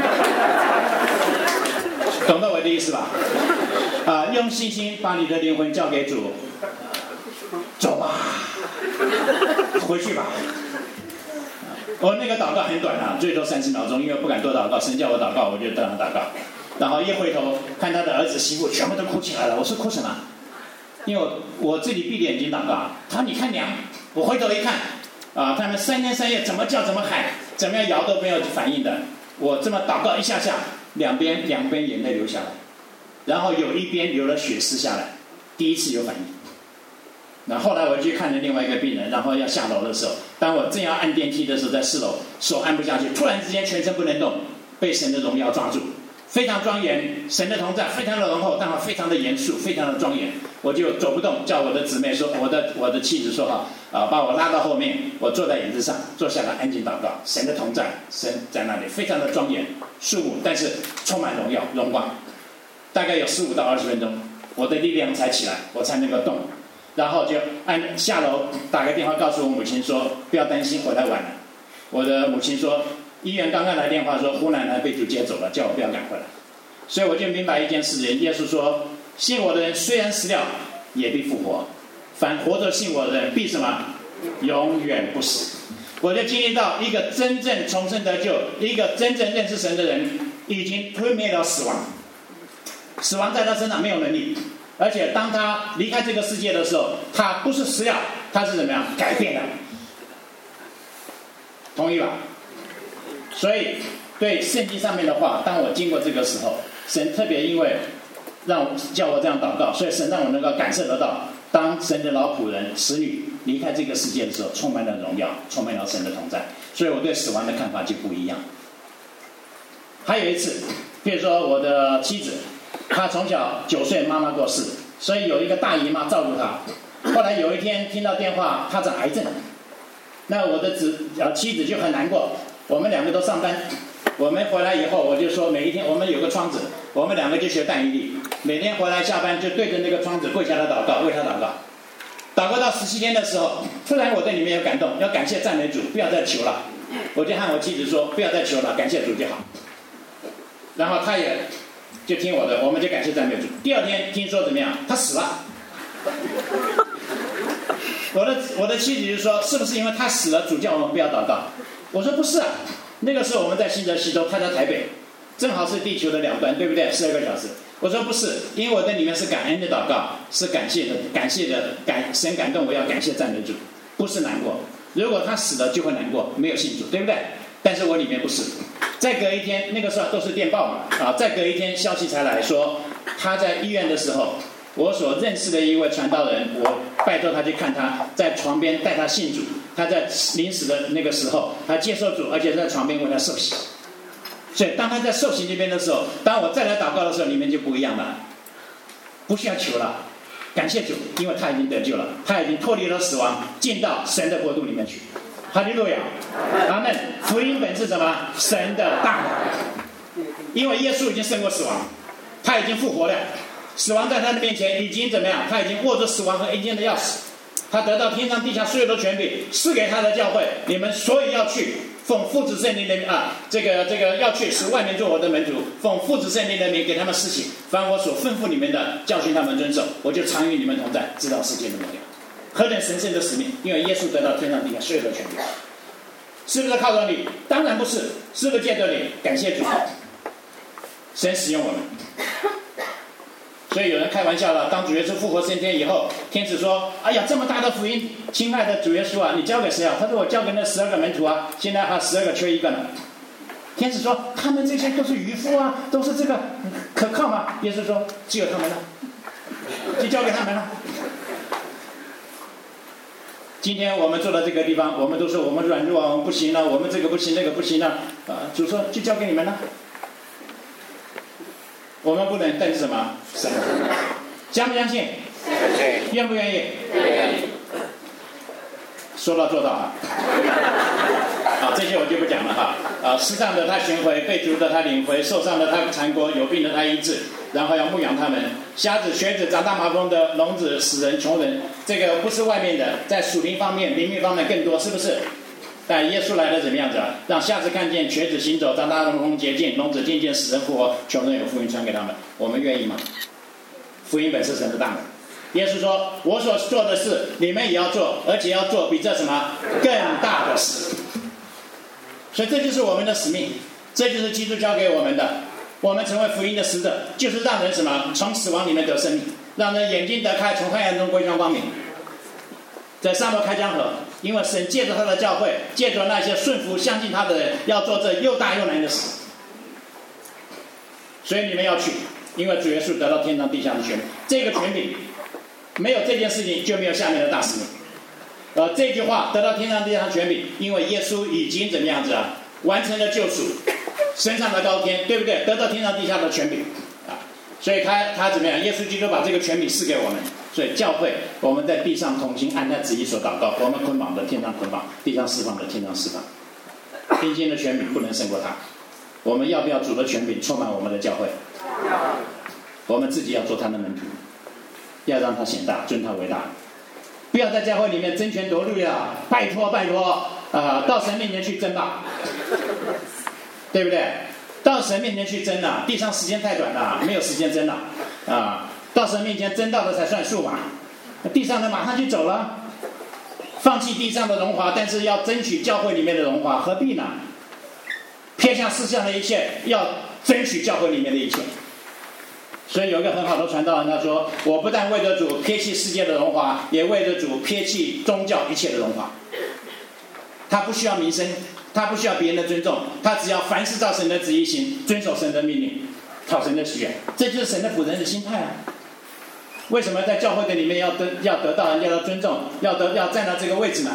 懂得我的意思吧？啊，用信心把你的灵魂交给主，走吧，回去吧。我那个祷告很短啊，最多三十秒钟，因为不敢多祷告，神叫我祷告，我就当场祷告。然后一回头看他的儿子媳妇全部都哭起来了，我说哭什么？因为我我自己闭着眼睛祷告。他说你看娘，我回头一看，啊，他们三天三夜怎么叫怎么喊，怎么样摇都没有反应的。我这么祷告一下下。两边两边眼泪流下来，然后有一边流了血丝下来，第一次有反应。那后来我去看了另外一个病人，然后要下楼的时候，当我正要按电梯的时候，在四楼手按不下去，突然之间全身不能动，被神的荣耀抓住，非常庄严，神的同在非常的浓厚，但非常的严肃，非常的庄严。我就走不动，叫我的姊妹说，我的我的妻子说哈啊，把我拉到后面，我坐在椅子上，坐下来安静祷告，神的同在，神在那里，非常的庄严肃穆，但是充满荣耀荣光。大概有十五到二十分钟，我的力量才起来，我才能够动。然后就按下楼打个电话告诉我母亲说，不要担心，回来晚了。我的母亲说，医院刚刚来电话说胡奶奶被主接走了，叫我不要赶回来。所以我就明白一件事情，耶稣说，信我的人虽然死了，也必复活；凡活着信我的人，必什么？永远不死。我就经历到一个真正重生得救，一个真正认识神的人，已经吞灭了死亡。死亡在他身上没有能力，而且当他离开这个世界的时候，他不是死了，他是怎么样？改变了。同意吧？所以对圣经上面的话，当我经过这个时候，神特别因为让我叫我这样祷告，所以神让我能够感受得到，当神的老仆人使女离开这个世界的时候，充满了荣耀，充满了神的同在，所以我对死亡的看法就不一样。还有一次，比如说我的妻子，她从小九岁妈妈过世，所以有一个大姨妈照顾她。后来有一天听到电话，她长癌症，那我的子呃妻子就很难过。我们两个都上班，我们回来以后，我就说每一天我们有个窗子，我们两个就学但以理，每天回来下班就对着那个窗子跪下来祷告，为他祷告。祷告到十七天的时候，突然我对里面有感动，要感谢赞美主，不要再求了。我就和我妻子说，不要再求了，感谢主就好。然后他也就听我的，我们就感谢赞美主。第二天听说怎么样？他死了。我的我的妻子就说，是不是因为他死了，主叫我们不要祷告？我说不是啊，那个时候我们在新泽西州，他在台北，正好是地球的两端，对不对？十二个小时。我说不是，因为我在里面是感恩的祷告，是感谢的，感谢的感神感动我要感谢赞美主，不是难过。如果他死了就会难过，没有信主，对不对？但是我里面不是。再隔一天，那个时候都是电报嘛，啊，再隔一天消息才来说他在医院的时候，我所认识的一位传道人，我拜托他去看他，在床边带他信主。他在临死的那个时候，他接受主，而且在床边为他受洗。所以当他在受洗那边的时候，当我再来祷告的时候，里面就不一样了，不需要求了， 感谢主，因为他已经得救了，他已经脱离了死亡，进到神的国度里面去。哈利路亚，阿们。福音本是什么？神的大能。因为耶稣已经胜过死亡，他已经复活了，死亡在他的面前已经怎么样？他已经握着死亡和阴间的钥匙，他得到天上地下所有的权柄，赐给他的教会，你们所以要去，奉父子圣灵的名啊，这个这个要去使外面做我的门徒，奉父子圣灵的名给他们施洗，凡我所吩咐你们的，教训他们遵守，我就常与你们同在，直到世界的末了。何等神圣的使命！因为耶稣得到天上地下所有的权柄，是不是靠着你？当然不是，是不是借着你？感谢主，神使用我们。所以有人开玩笑了，当主耶稣复活升天以后，天使说：“哎呀，这么大的福音，亲爱的主耶稣啊，你交给谁啊？”他说：“我交给那十二个门徒啊，现在还十二个缺一个呢。”天使说：“他们这些都是渔夫啊，都是这个可靠吗？”耶稣说：“只有他们了，就交给他们了。”今天我们坐到这个地方，我们都说我们软弱啊，我们不行了，我们这个不行，那个不行了啊。主说：“就交给你们了。”我们不能，但是什么？神相不相信？愿不愿意？说到做到啊！啊，这些我就不讲了哈。啊，失丧的他寻回，被逐的他领回，受伤的他缠裹，有病的他医治，然后要牧养他们。瞎子、瘸子、长大麻风的聋子、死人、穷人，这个不是外面的，在属灵方面、灵命方面更多，是不是？但耶稣来的怎么样子啊？让瞎子看见，瘸子行走，长大麻风洁净，聋子听见，死人复活，穷人有福音传给他们。我们愿意吗？福音本是神的大能。耶稣说：“我所做的事，你们也要做，而且要做比这什么更大的事。”所以这就是我们的使命，这就是基督交给我们的。我们成为福音的使者，就是让人什么从死亡里面得生命，让人眼睛得开，从黑暗中归向光明。在沙漠开江河，因为神借着他的教会，借着那些顺服相信他的人，要做这又大又难的事。所以你们要去，因为主耶稣得到天上地下的权柄，这个权柄没有这件事情就没有下面的大使命。呃，这句话得到天上地下的权柄，因为耶稣已经怎么样子啊？完成了救赎，升上了高天，对不对？得到天上地下的权柄啊，所以他他怎么样？耶稣基督把这个权柄赐给我们。所以教会，我们在地上同心，按他旨意所祷告，我们捆绑的天上捆绑，地上释放的天上释放。天经的权柄不能胜过他。我们要不要主的权柄充满我们的教会？我们自己要做他的门徒，要让他显大，尊他为大。不要在教会里面争权夺利啊！拜托拜托啊、呃！到神面前去争吧，对不对？到神面前去争啊！地上时间太短了，没有时间争了啊！到神面前争到了才算数嘛，地上的马上就走了，放弃地上的荣华，但是要争取教会里面的荣华，何必呢？撇下世上的一切，要争取教会里面的一切。所以有一个很好的传道人，他说：“我不但为着主撇弃世界的荣华，也为着主撇弃宗教一切的荣华。”他不需要名声，他不需要别人的尊重，他只要凡事照神的旨意行，遵守神的命令，讨神的喜悦，这就是神的仆人的心态啊！为什么在教会的里面要得要得到人家的尊重，要得要站到这个位置呢？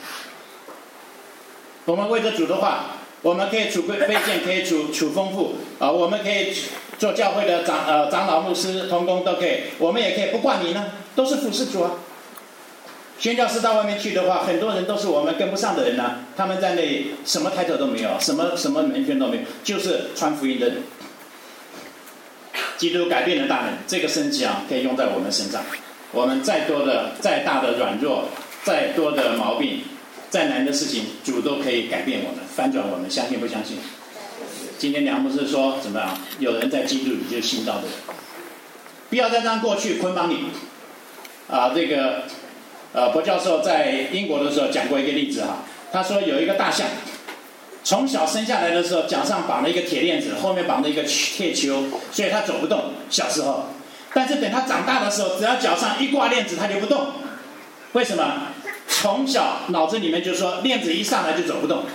我们为着主的话，我们可以处卑贱，可以处处丰富啊、呃，我们可以做教会的长呃长老、牧师、同工都可以，我们也可以不挂名呢，都是服侍主啊。宣教士到外面去的话，很多人都是我们跟不上的人呢、啊，他们在那里什么抬头都没有，什么什么门权都没有，就是传福音的人。基督改变了大能，这个升级啊，可以用在我们身上。我们再多的、再大的软弱，再多的毛病，再难的事情，主都可以改变我们，翻转我们，相信不相信？今天梁牧师说怎么样？有人在基督里就是信道的人，不要再让过去捆绑你。啊，这个呃，博教授在英国的时候讲过一个例子哈，他说有一个大象。从小生下来的时候，脚上绑了一个铁链子，后面绑了一个铁球，所以他走不动。小时候，但是等他长大的时候，只要脚上一挂链子，他就不动。为什么？从小脑子里面就说链子一上来就走不动。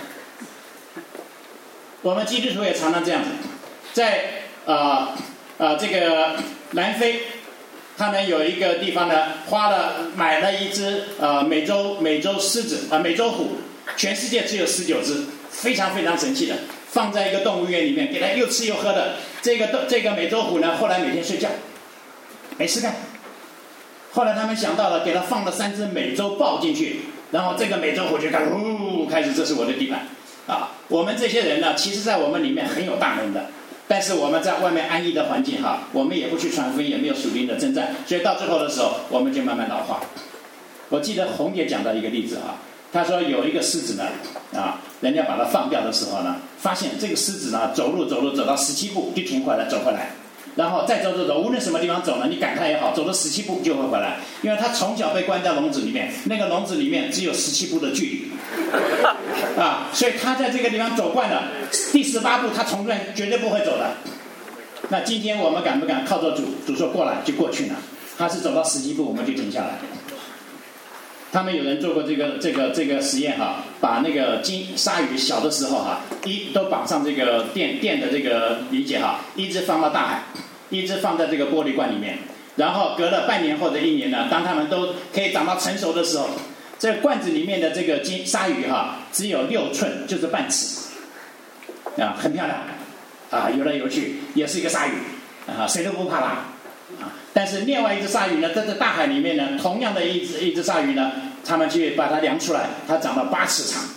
我们基督徒也常常这样子，在呃呃这个南非，他们有一个地方呢，花了买了一只呃美洲美洲狮子啊、呃、美洲虎，全世界只有十九只。非常非常神气的，放在一个动物园里面，给它又吃又喝的。这个这个美洲虎呢，后来每天睡觉，没事干。 后来他们想到了，给他放了三只美洲豹进去，然后这个美洲虎就开始呼开始，这是我的地盘啊。我们这些人呢，其实在我们里面很有大能的，但是我们在外面安逸的环境哈，我们也不去传福音，也没有属灵的征战，所以到最后的时候，我们就慢慢老化。我记得红姐讲到一个例子哈，她说有一个狮子呢，啊，人家把它放掉的时候呢，发现这个狮子呢，走路走路走到十七步就停回来，走回来。然后再走走走，无论什么地方走呢，你赶它也好，走了十七步就会回来，因为它从小被关在笼子里面，那个笼子里面只有十七步的距离，啊，所以它在这个地方走惯了，第十八步它从来绝对不会走的。那今天我们敢不敢靠着主？主说过来就过去了，它是走到十七步我们就停下来。他们有人做过这个这个这个实验哈，把那个金鲨鱼小的时候哈，一都绑上这个电电的这个理解哈，一只放到大海，一只放在这个玻璃罐里面，然后隔了半年或者一年呢，当他们都可以长到成熟的时候，这罐子里面的这个金鲨鱼哈，只有六寸，就是半尺，啊，很漂亮，啊，游来游去，也是一个鲨鱼，啊，谁都不怕它。啊，但是另外一只鲨鱼呢，在这大海里面呢，同样的一只一只鲨鱼呢，他们去把它量出来，它长到八尺长。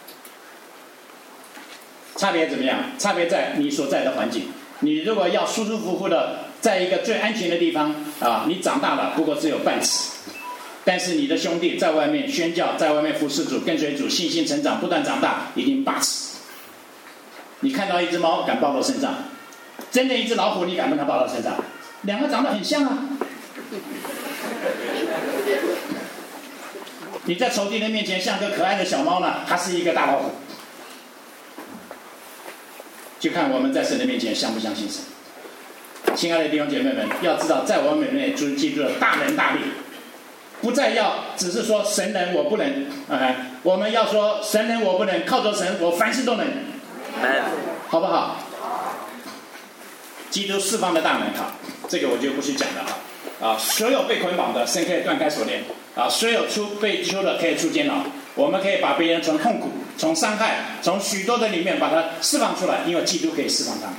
差别怎么样？差别在你所在的环境。你如果要舒舒服服的在一个最安全的地方啊，你长大了不过只有半尺，但是你的兄弟在外面宣教，在外面服侍主，跟随主，信心成长，不断长大，已经八尺。你看到一只猫敢抱到身上，真的一只老虎你敢把它抱到身上？两个长得很像啊！你在仇敌人面前像个可爱的小猫呢，还是一个大老虎？就看我们在神的面前相不相信神。亲爱的弟兄姐妹们，要知道，在我们里面主记住了大能大力，不再要只是说神能我不能，哎，我们要说神能我不能，靠着神我凡事都能，好不好？基督释放的大能哈，这个我就不去讲了哈。啊，所有被捆绑的，神可以断开锁链；啊，所有出被揪的可以出监牢。我们可以把别人从痛苦、从伤害、从许多的里面把它释放出来，因为基督可以释放他们。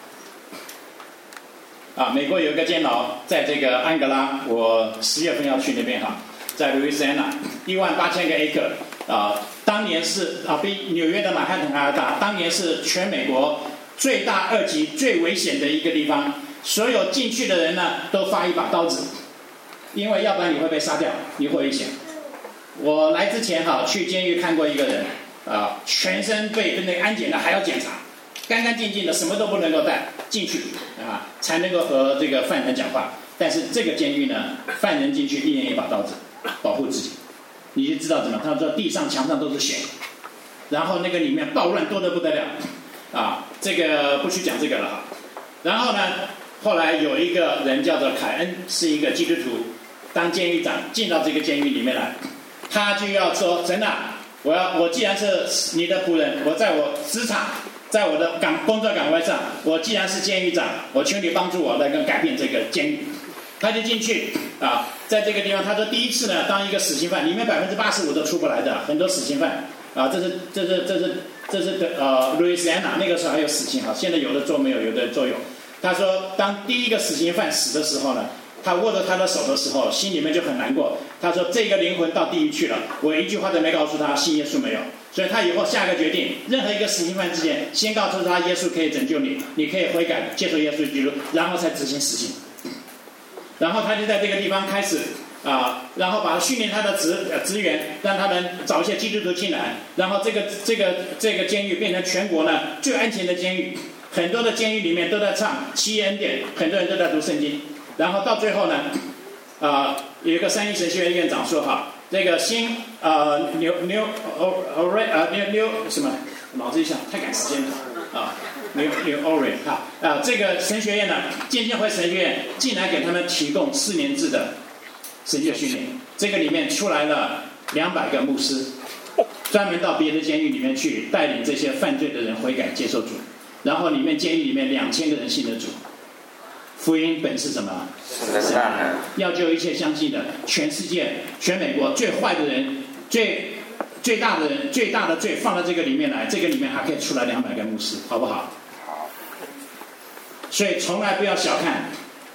啊，美国有一个监牢，在这个安哥拉，我十月份要去那边哈，在路易斯安那，一万八千个 acre， 啊，当年是啊比纽约的曼哈顿还要大，当年是全美国最大二级最危险的一个地方，所有进去的人呢都发一把刀子，因为要不然你会被杀掉，你会危险。我来之前哈去监狱看过一个人啊，全身被那个安检的还要检查，干干净净的，什么都不能够带进去啊，才能够和这个犯人讲话。但是这个监狱呢，犯人进去一人一把刀子，保护自己，你就知道怎么。他说地上墙上都是血，然后那个里面暴乱多得不得了。啊，这个不去讲这个了哈。然后呢，后来有一个人叫做凯恩，是一个基督徒，当监狱长进到这个监狱里面来，他就要说：神啊，我要我既然是你的仆人，我在我职场，在我的岗工作岗位上，我既然是监狱长，我求你帮助我来跟改变这个监狱。他就进去啊，在这个地方，他说第一次呢，当一个死刑犯，里面百分之八十五都出不来的，很多死刑犯啊，这是这是这是。这是呃，路易斯安那那个时候还有死刑哈，现在有的做没有，有的做有。他说，当第一个死刑犯死的时候呢，他握着他的手的时候，心里面就很难过。他说，这个灵魂到地狱去了，我一句话都没告诉他信耶稣没有。所以他以后下个决定，任何一个死刑犯之前，先告诉他耶稣可以拯救你，你可以悔改接受耶稣基督，然后才执行死刑。然后他就在这个地方开始。啊，然后把他训练他的职呃职员，让他们找一些基督徒进来，然后这个这个这个监狱变成全国呢最安全的监狱，很多的监狱里面都在唱七恩典，很多人都在读圣经，然后到最后呢，啊，有一个三一神学院院长说哈，这个新呃牛牛欧欧瑞啊牛牛什么，脑子一想太赶时间了啊。牛牛 Ori 哈啊，这个神学院呢，建建会神学院进来给他们提供四年制的神学训练，这个里面出来了两百个牧师，专门到别的监狱里面去带领这些犯罪的人悔改接受主，然后里面监狱里面两千个人信的主。福音本是什么？是要救一切相信的，全世界全美国最坏的人，最最大的人，最大的罪放到这个里面来，这个里面还可以出来两百个牧师，好不好？所以从来不要小看。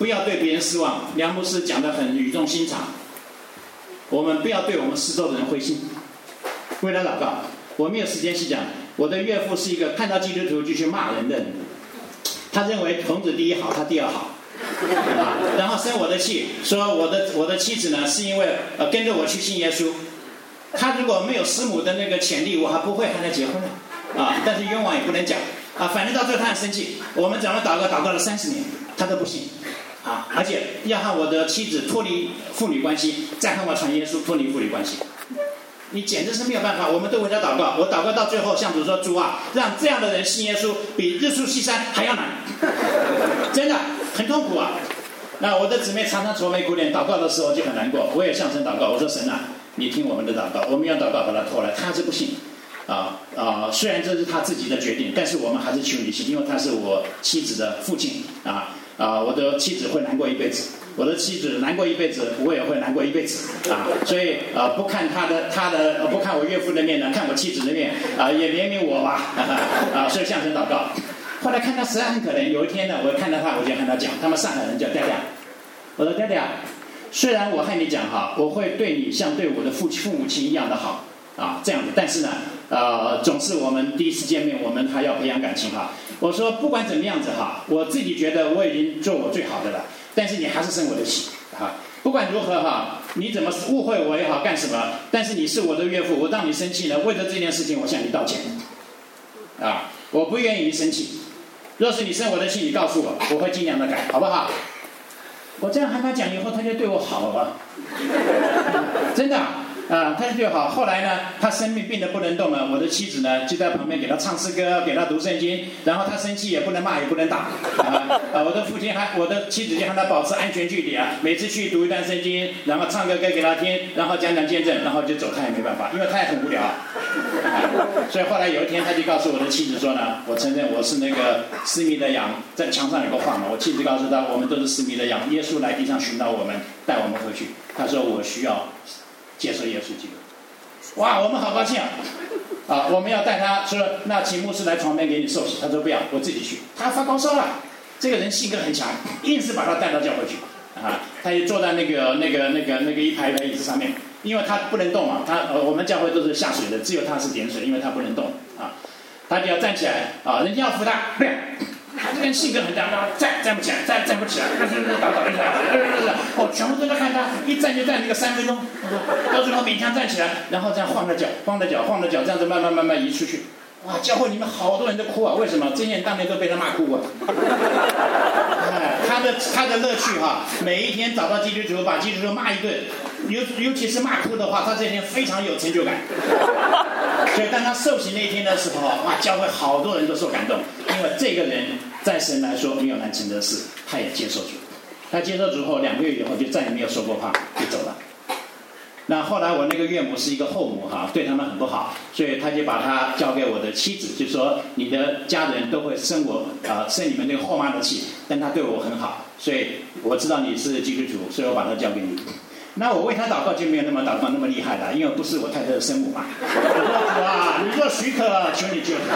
不要对别人失望。梁牧师讲得很语重心长，我们不要对我们四周的人灰心，为他祷告。我没有时间细讲，我的岳父是一个看到基督徒就去骂人的人，他认为孔子第一好，他第二好。啊，然后生我的气，说我的我的妻子呢是因为呃跟着我去信耶稣，他如果没有师母的那个潜力，我还不会和他结婚了啊。但是冤枉也不能讲啊，反正到最后他很生气。我们怎么祷告祷告了三十年，他都不信啊，而且要和我的妻子脱离父女关系，再和我传耶稣脱离父女关系。你简直是没有办法，我们都为他祷告。我祷告到最后，向主说：“主啊，让这样的人信耶稣，比日出西山还要难。”真的很痛苦啊。那我的姊妹常常愁眉苦脸，祷告的时候就很难过。我也向神祷告，我说：“神啊，你听我们的祷告，我们要祷告把他拖来，他还是不信。啊啊！虽然这是他自己的决定，但是我们还是求你信，因为他是我妻子的父亲啊啊！我的妻子会难过一辈子。”我的妻子难过一辈子，我也会难过一辈子啊！所以呃，不看他的他的、呃，不看我岳父的面呢，看我妻子的面啊，也怜悯我吧啊！所以向神祷告。后来看他实在很可怜，有一天呢，我看到他，我就跟他讲，他们上海人叫爹爹，我说爹爹，虽然我和你讲哈，我会对你像对我的父父母亲一样的好啊，这样子，但是呢，呃，总是我们第一次见面，我们还要培养感情哈。我说不管怎么样子哈，我自己觉得我已经做我最好的了。但是你还是生我的气啊！不管如何哈，你怎么误会我也好，干什么？但是你是我的岳父，我让你生气呢，为了这件事情，我向你道歉啊！我不愿意你生气。若是你生我的气，你告诉我，我会尽量的改，好不好？我这样和他讲以后，他就对我好了，真的啊！啊，他就对我好。后来呢，他生病病得不能动了，我的妻子呢就在旁边给他唱诗歌，给他读圣经。然后他生气也不能骂，也不能打。啊，啊我的父亲还，我的妻子就和他保持安全距离啊。每次去读一段圣经，然后唱个歌给他听，然后讲讲见证，然后就走，他也没办法，因为他也很无聊。啊，所以后来有一天，他就告诉我的妻子说呢，我承认我是那个失迷的羊，在墙上有个画嘛。我妻子告诉他，我们都是失迷的羊，耶稣来地上寻找我们，带我们回去。他说我需要接受耶稣基督。哇，我们好高兴啊！啊，我们要带他说，那请牧师来床边给你受洗。他说不要，我自己去。他发高烧了，这个人性格很强，硬是把他带到教会去。啊，他就坐在那个那个那个那个一排的椅子上面，因为他不能动嘛。他呃，我们教会都是下水的，只有他是点水，因为他不能动啊。他就要站起来啊，人家要扶他，不要。他这个人性格很大，站站不起来，站站不起来，倒倒一下，哦，全部都在看他，一站就站那个三分钟，到最后勉强站起来，然后这样晃着脚，晃着脚，晃着脚，这样子慢慢慢慢移出去。哇，教会里面好多人都哭啊！为什么？这些人当年都被他骂哭啊！哎，他的他的乐趣哈、啊，每一天找到基督徒，把基督徒骂一顿，尤尤其是骂哭的话，他这天非常有成就感。所以当他受洗那一天的时候，哇，教会好多人都受感动，因为这个人在神来说没有难成的事，他也接受主。他接受主后两个月以后就再也没有受过怕，就走了。那后来我那个岳母是一个后母哈，对他们很不好，所以他就把他交给我的妻子，就说你的家人都会生我啊、呃、生你们那个后妈的气，但他对我很好，所以我知道你是基督徒，所以我把他交给你。那我为他祷告就没有那么祷告那么厉害了，因为不是我太太的生母嘛。我说主啊，你若许可，求你救他。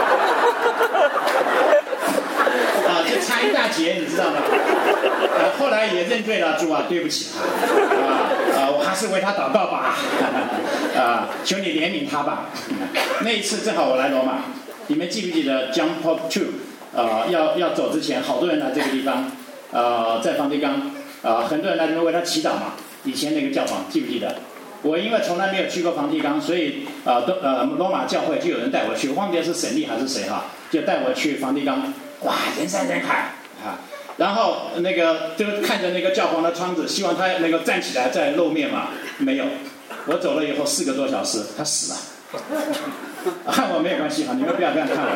啊，就差一大截，你知道吗？啊，后来也认罪了，主啊，对不起啊，啊，我还是为他祷告吧，啊，求你怜悯他吧。那一次正好我来罗马，你们记不记得 John Paul the Second 啊，要要走之前，好多人来这个地方，啊，在梵蒂冈，啊，很多人来这边为他祈祷嘛。以前那个教皇记不记得？我因为从来没有去过梵蒂冈，所以呃都呃罗马教会就有人带我去，忘记是省立还是谁哈，就带我去梵蒂冈。哇，人山人海啊！然后那个就看着那个教皇的窗子，希望他能够站起来再露面嘛。没有，我走了以后四个多小时，他死了。和我没有关系哈，你们不要这样看我。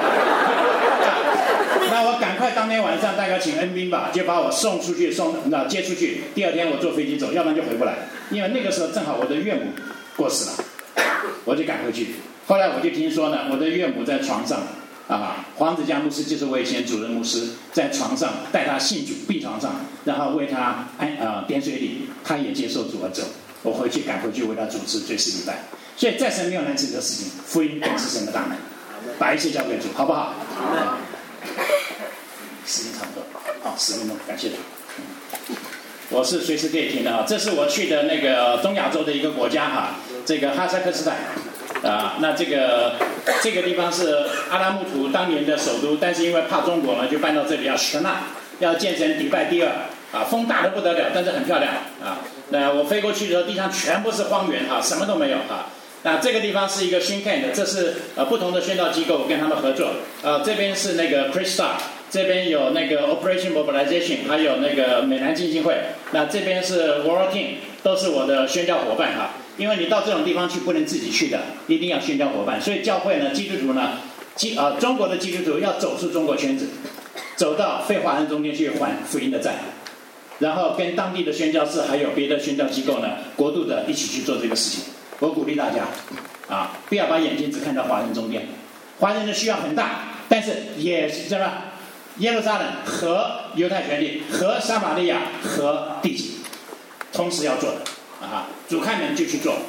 那我赶快当天晚上大概请恩兵吧，就把我送出去，送那接出去。第二天我坐飞机走，要不然就回不来。因为那个时候正好我的岳母过世了，我就赶回去。后来我就听说呢，我的岳母在床上啊，黄子嘉牧师就是我以前主任牧师，在床上带他信主，病床上，然后为他安啊点水礼，他也接受主而走。我回去赶回去为他主持追思礼拜。所以在神没有难成的事情，福音更是神的大门，把一切交给主，好不好？时间差不多，好，十分钟，感谢主。 我是随时可以停的啊。这是我去的那个中亚洲的一个国家哈，这个哈萨克斯坦啊。那这个这个地方是阿拉木图当年的首都，但是因为怕中国呢，就搬到这里，要什纳，要建成迪拜第二啊，风大的不得了，但是很漂亮啊。那我飞过去的时候，地上全部是荒原啊，什么都没有啊。那这个地方是一个 Shinken 的，这是呃不同的宣教机构跟他们合作。呃，这边是那个 Christar， 这边有那个 Operation Mobilization， 还有那个美南基金会。那这边是 World Team， 都是我的宣教伙伴哈。因为你到这种地方去不能自己去的，一定要宣教伙伴。所以教会呢，基督徒呢，基啊、呃、中国的基督徒要走出中国圈子，走到非华人中间去还福音的债，然后跟当地的宣教士还有别的宣教机构呢，国度的一起去做这个事情。我鼓励大家，啊，不要把眼睛只看到华人中间，华人的需要很大，但是也是什么？耶路撒冷和犹太权利和撒玛利亚和地极，同时要做的啊！主开门就去做。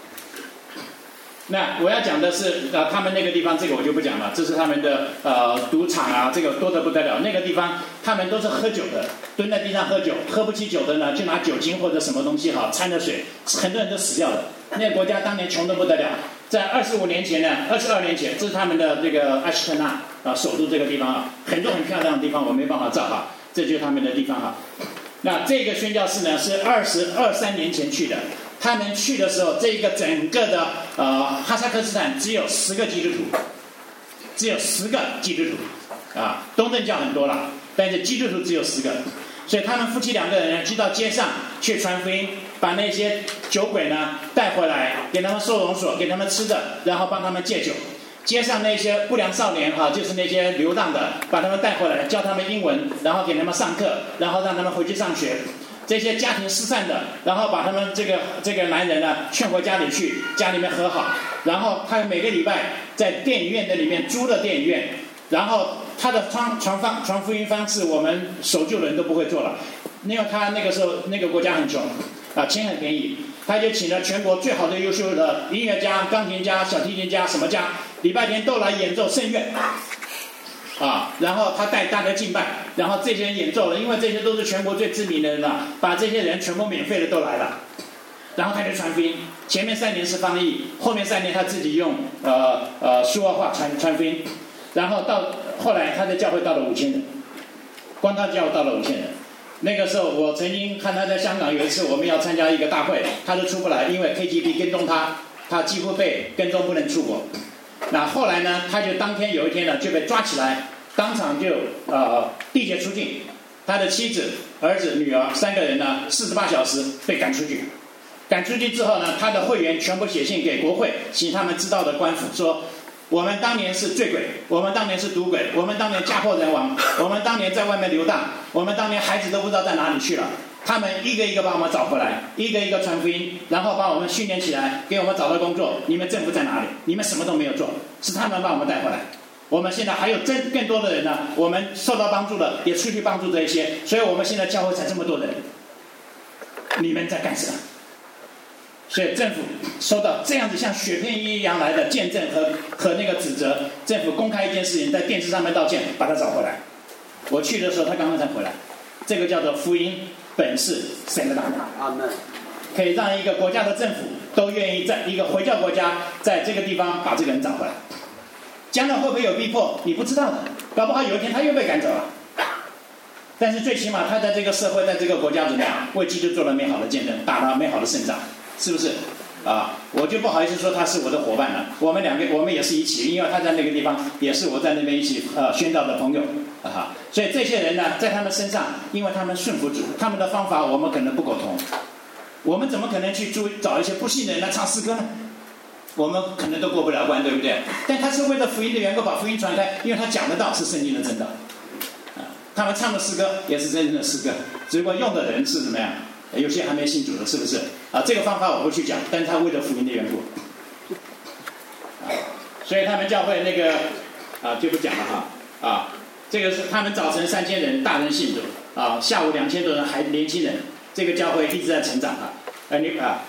那我要讲的是，呃，他们那个地方，这个我就不讲了，这是他们的呃赌场啊，这个多得不得了。那个地方他们都是喝酒的，蹲在地上喝酒，喝不起酒的呢，就拿酒精或者什么东西哈掺着水，很多人都死掉了。那个国家当年穷得不得了，在二十五年前呢，二十二年前，这是他们的这个阿什特纳啊，首都这个地方啊，很多很漂亮的地方，我没办法照哈，这就是他们的地方哈。那这个宣教士呢，是二十二三年前去的。他们去的时候，这个整个的呃哈萨克斯坦只有十个基督徒，只有十个基督徒啊，东正教很多了，但是基督徒只有十个，所以他们夫妻两个人去到街上去传福音，把那些酒鬼呢带回来，给他们收容所，给他们吃的，然后帮他们戒酒。街上那些不良少年哈、啊，就是那些流浪的，把他们带回来，教他们英文，然后给他们上课，然后让他们回去上学。这些家庭失散的，然后把他们这个这个男人呢劝回家里去，家里面和好。然后他每个礼拜在电影院的里面租了电影院，然后他的传传方传福音方式，我们守旧的人都不会做了，因为他那个时候那个国家很穷啊，钱很便宜，他就请了全国最好的优秀的音乐家、钢琴家、小提琴家什么家，礼拜天都来演奏圣乐。啊，然后他带大家敬拜，然后这些人演奏了，因为这些都是全国最知名的人了，把这些人全部免费的都来了，然后他就传福音。前面三年是翻译，后面三年他自己用呃呃苏俄话传传福音，然后到后来他的教会到了五千人，光他教会到了五千人。那个时候我曾经看他在香港有一次我们要参加一个大会，他都出不来，因为 K G B 跟踪他，他几乎被跟踪不能出国。那后来呢，他就当天有一天呢就被抓起来，当场就呃地解出境，他的妻子、儿子、女儿三个人呢，四十八小时被赶出去。赶出去之后呢，他的会员全部写信给国会，请他们知道的官府说，我们当年是醉鬼，我们当年是赌鬼，我们当年家破人亡，我们当年在外面流荡，我们当年孩子都不知道在哪里去了。他们一个一个把我们找回来，一个一个传福音，然后把我们训练起来，给我们找到工作。你们政府在哪里？你们什么都没有做，是他们把我们带回来。我们现在还有真更多的人呢，我们受到帮助的也出去帮助这一些，所以我们现在教会才这么多人。你们在干什么？所以政府收到这样子像雪片一样来的见证和和那个指责，政府公开一件事情，在电视上面道歉，把他找回来。我去的时候，他刚刚才回来。这个叫做福音本是神的大能，阿门。可以让一个国家的政府都愿意在一个回教国家，在这个地方把这个人找回来。将来会不会有逼迫？你不知道的，搞不好有一天他又被赶走了。但是最起码他在这个社会，在这个国家怎么样，为基督做了美好的见证，打了美好的胜仗，是不是？啊，我就不好意思说他是我的伙伴了。我们两个，我们也是一起，因为他在那个地方，也是我在那边一起呃宣教的朋友啊。所以这些人呢，在他们身上，因为他们顺服主，他们的方法我们可能不苟同。我们怎么可能去注找一些不信的人来唱诗歌呢？我们可能都过不了关，对不对？但他是为了福音的缘故把福音传开，因为他讲得到是圣经的真道。啊，他们唱的诗歌也是真正的诗歌，只不过用的人是怎么样？有些还没信主的，是不是？啊，这个方法我不去讲，但是他为了福音的缘故，啊，所以他们教会那个啊就不讲了哈，啊，这个是他们早晨三千人大人信主，啊，下午两千多人还年轻人，这个教会一直在成长啊，啊你啊，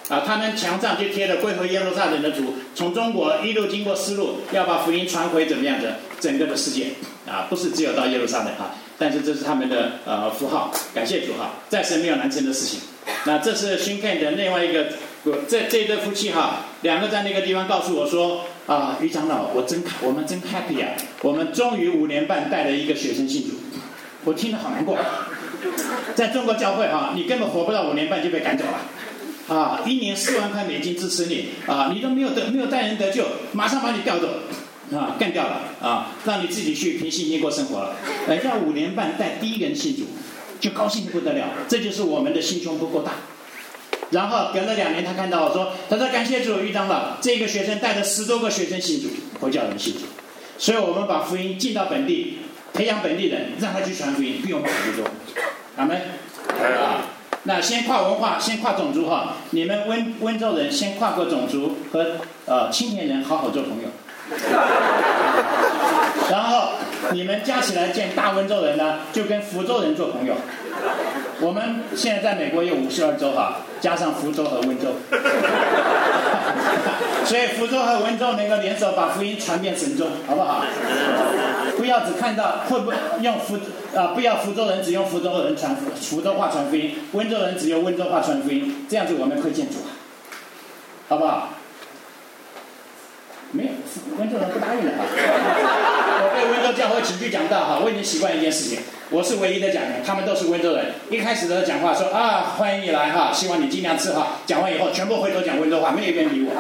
啊，他们墙上就贴了归回耶路撒冷的图，从中国一路经过丝路，要把福音传回怎么样的整个的世界啊，不是只有到耶路撒冷啊，但是这是他们的呃符号，感谢主哈，在神没有难成的事情。那这是新看的另外一个，这这一对夫妻哈，两个在那个地方告诉我说啊，于长老，我真我们真 happy 啊，我们终于五年半带了一个学生信主，我听得好难过。在中国教会哈，你根本活不到五年半就被赶走了，啊，一年四万块美金支持你啊，你都没有得没有带人得救，马上把你调走，啊，干掉了啊，让你自己去凭信心过生活了。人家五年半带第一个人信主，就高兴得不得了，这就是我们的心胸不够大。然后隔了两年，他看到我说，他说感谢主，于长老，这个学生带着十多个学生信主，回教人信主，所以我们把福音进到本地，培养本地人，让他去传福音，比我们好得多。阿们。啊，那先跨文化，先跨种族哈。你们温温州人先跨过种族，和呃青年人好好做朋友。然后你们加起来建大温州人呢，就跟福州人做朋友。我们现在在美国有五十二州哈，加上福州和温州，所以福州和温州能够联手把福音传遍神州，好不好？不要只看到会不会用福啊、呃，不要福州人只用福州人传福州话传福音，温州人只用温州话传福音，这样子我们亏欠主，好不好？没有，温州人不答应了哈。我对温州教会请去讲道哈，我已经习惯一件事情，我是唯一的讲员，他们都是温州人。一开始的讲话说啊，欢迎你来哈，希望你尽量伺候。讲完以后，全部回头讲温州话，没有一个人理我。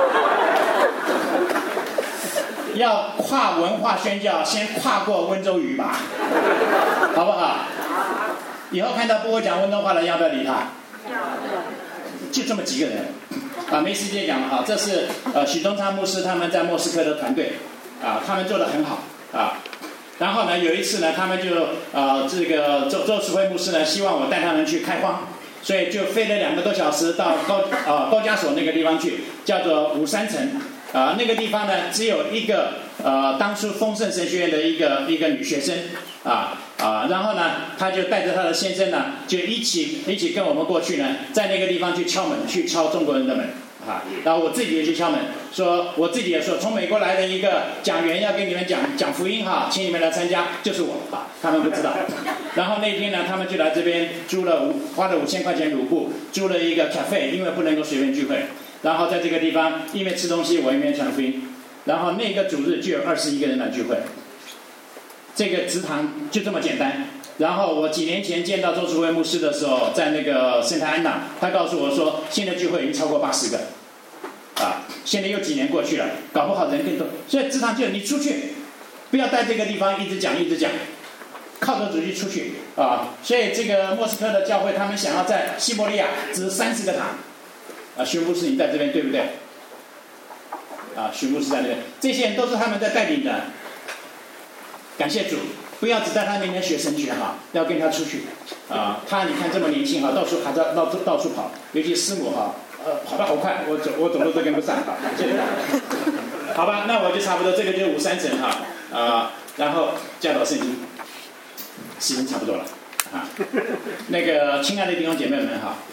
要跨文化宣教，先跨过温州语吧，好不好？以后看到不会讲温州话的，要不要理他？就这么几个人。啊，没时间讲了哈，这是呃许宗昌牧师他们在莫斯科的团队，啊，他们做得很好啊。然后呢，有一次呢，他们就呃这个周周世辉牧师呢，希望我带他们去开荒，所以就飞了两个多小时到高啊、呃、高加索那个地方去，叫做五山城啊、呃，那个地方呢只有一个呃当初丰盛神学院的一个一个女学生啊。啊，然后呢，他就带着他的先生呢，就一起一起跟我们过去呢，在那个地方去敲门，去敲中国人的门啊。然后我自己也去敲门，说我自己也说，从美国来的一个讲员要跟你们讲讲福音哈，请你们来参加，就是我啊。他们不知道。然后那天呢，他们就来这边租了五花了五千块钱卢布，租了一个 cafe， 因为不能够随便聚会。然后在这个地方一边吃东西，我一边传福音。然后那个主日就有二十一个人来聚会。这个职堂就这么简单。然后我几年前见到周世辉牧师的时候，在那个圣泰安娜，他告诉我说，现在聚会已经超过八十个，啊，现在又几年过去了，搞不好人更多。所以职堂就你出去，不要在这个地方一直讲一直讲，靠着主去出去啊。所以这个莫斯科的教会，他们想要在西伯利亚只三十个堂，啊，徐牧师你在这边对不对？啊，徐牧师在那边，这些人都是他们在带领的。感谢主，不要只在他面前学神学哈，要跟他出去啊！他你看这么年轻哈，到处还在到处到处跑，尤其师母哈，呃，跑得好快，我走我走路都跟不上哈。谢谢。好吧，那我就差不多，这个就是五三层哈啊，然后教导圣经，时间差不多了啊。那个亲爱的弟兄姐妹们哈，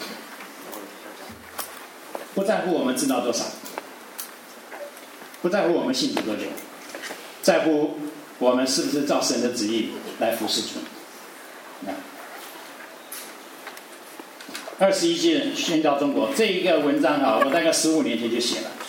不在乎我们知道多少，不在乎我们信主多久，在乎我们是不是照神的旨意来服侍主？二十一纪人宣教中国这一个文章哈，我大概十五年前就写了，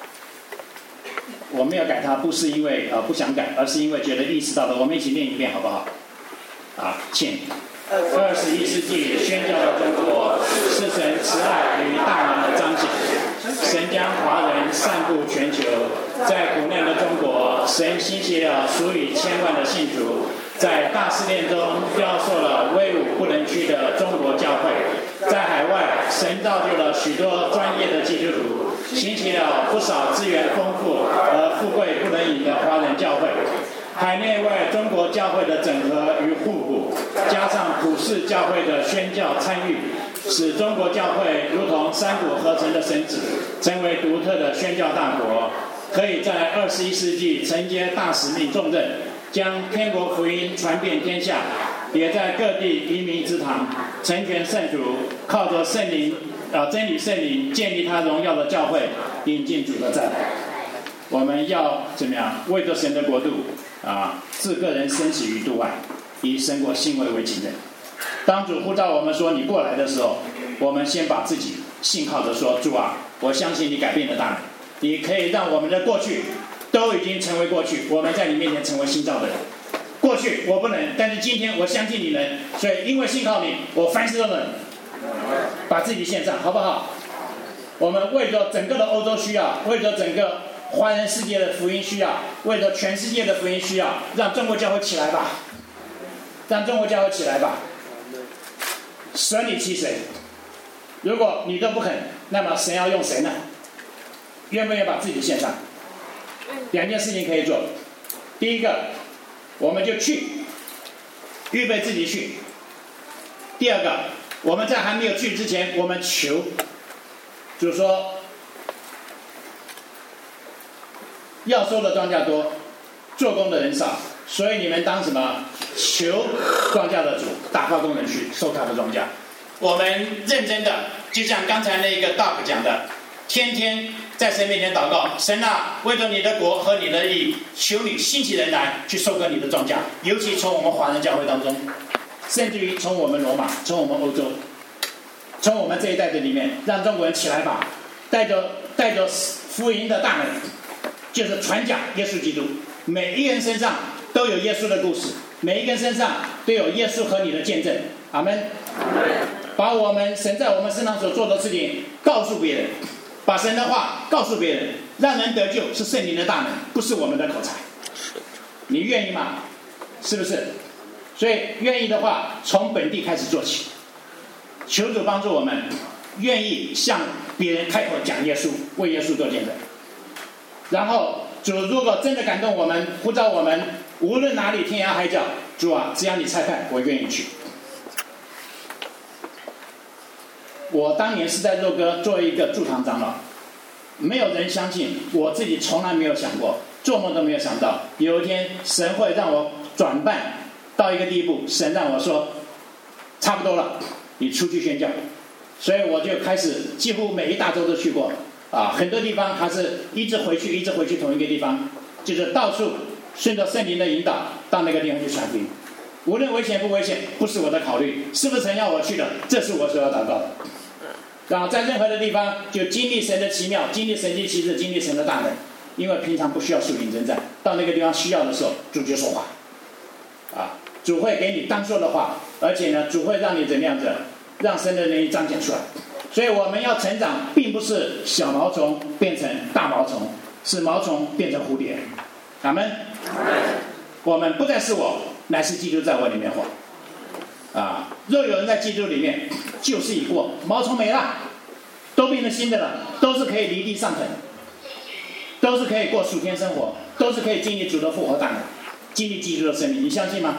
我没有改它，不是因为呃不想改，而是因为觉得意识到了。我们一起念一遍好不好？啊，请。二十一世纪宣教的中国是神慈爱与大能的彰显，神将华人散布全球，在苦难的中国，神兴起了数以千万的信徒，在大试炼中雕塑了威武不能屈的中国教会，在海外神造就了许多专业的基督徒，兴起了不少资源丰富而富贵不能移的华人教会。海内外中国教会的整合与互补，加上普世教会的宣教参与，使中国教会如同三股合成的绳子，成为独特的宣教大国，可以在二十一世纪承接大使命重任，将天国福音传遍天下，也在各地移民之堂，成全圣徒，靠着圣灵啊真理圣灵建立他荣耀的教会，引进主的再来。我们要怎么样？为着神的国度啊，置个人生死于度外，以神国信位为己任。当主呼召我们说你过来的时候，我们先把自己信靠着说，主啊，我相信你改变的大能，你可以让我们的过去都已经成为过去，我们在你面前成为新造的人。过去我不能，但是今天我相信你能，所以因为信靠你，我凡事都能。把自己献上，好不好？我们为着整个的欧洲需要，为着整个华人世界的福音需要，为着全世界的福音需要，让中国教会起来吧，让中国教会起来吧。舍你其谁？如果你都不肯，那么神要用谁呢？愿不愿意把自己献上？两件事情可以做。第一个，我们就去，预备自己去。第二个，我们在还没有去之前，我们求，就是说，要收的庄稼多，做工的人少，所以你们当什么？求庄稼的主打发工人去收他的庄稼。我们认真的，就像刚才那个 Doc 讲的，天天在神面前祷告，神啊，为了你的国和你的义，求你兴起人来去收割你的庄稼，尤其从我们华人教会当中，甚至于从我们罗马，从我们欧洲，从我们这一代的里面，让中国人起来吧，带着带着福音的大能，就是传讲耶稣基督，每一个人身上都有耶稣的故事，每一个人身上都有耶稣和你的见证。阿们。把我们神在我们身上所做的事情告诉别人，把神的话告诉别人，让人得救是圣灵的大能，不是我们的口才。你愿意吗？是不是？所以愿意的话，从本地开始做起。求主帮助我们，愿意向别人开口讲耶稣，为耶稣做见证。然后主如果真的感动我们，呼召我们，无论哪里天涯海角，主啊，只要你差派，我愿意去。我当年是在肉哥做一个驻堂长老，没有人相信，我自己从来没有想过，做梦都没有想到，有一天神会让我转办到一个地步，神让我说差不多了，你出去宣教。所以我就开始几乎每一大洲都去过啊，很多地方还是一直回去一直回去同一个地方，就是到处顺着圣灵的引导到那个地方去传福音。无论危险不危险，不是我的考虑，是不是神要我去的，这是我所要祷告的。然后在任何的地方就经历神的奇妙，经历神迹奇事，经历神的大能，因为平常不需要属灵征战，到那个地方需要的时候，主就说话啊，主会给你当说的话，而且呢，主会让你怎么样子，让神的能力彰显出来。所以我们要成长，并不是小毛虫变成大毛虫，是毛虫变成蝴蝶。阿们。我们不再是我，乃是基督在我里面活。啊，若有人在基督里面，旧事已过，毛虫没了，都变成新的了，都是可以离地上腾，都是可以过属天生活，都是可以经历主的复活大能，经历基督的生命，你相信吗？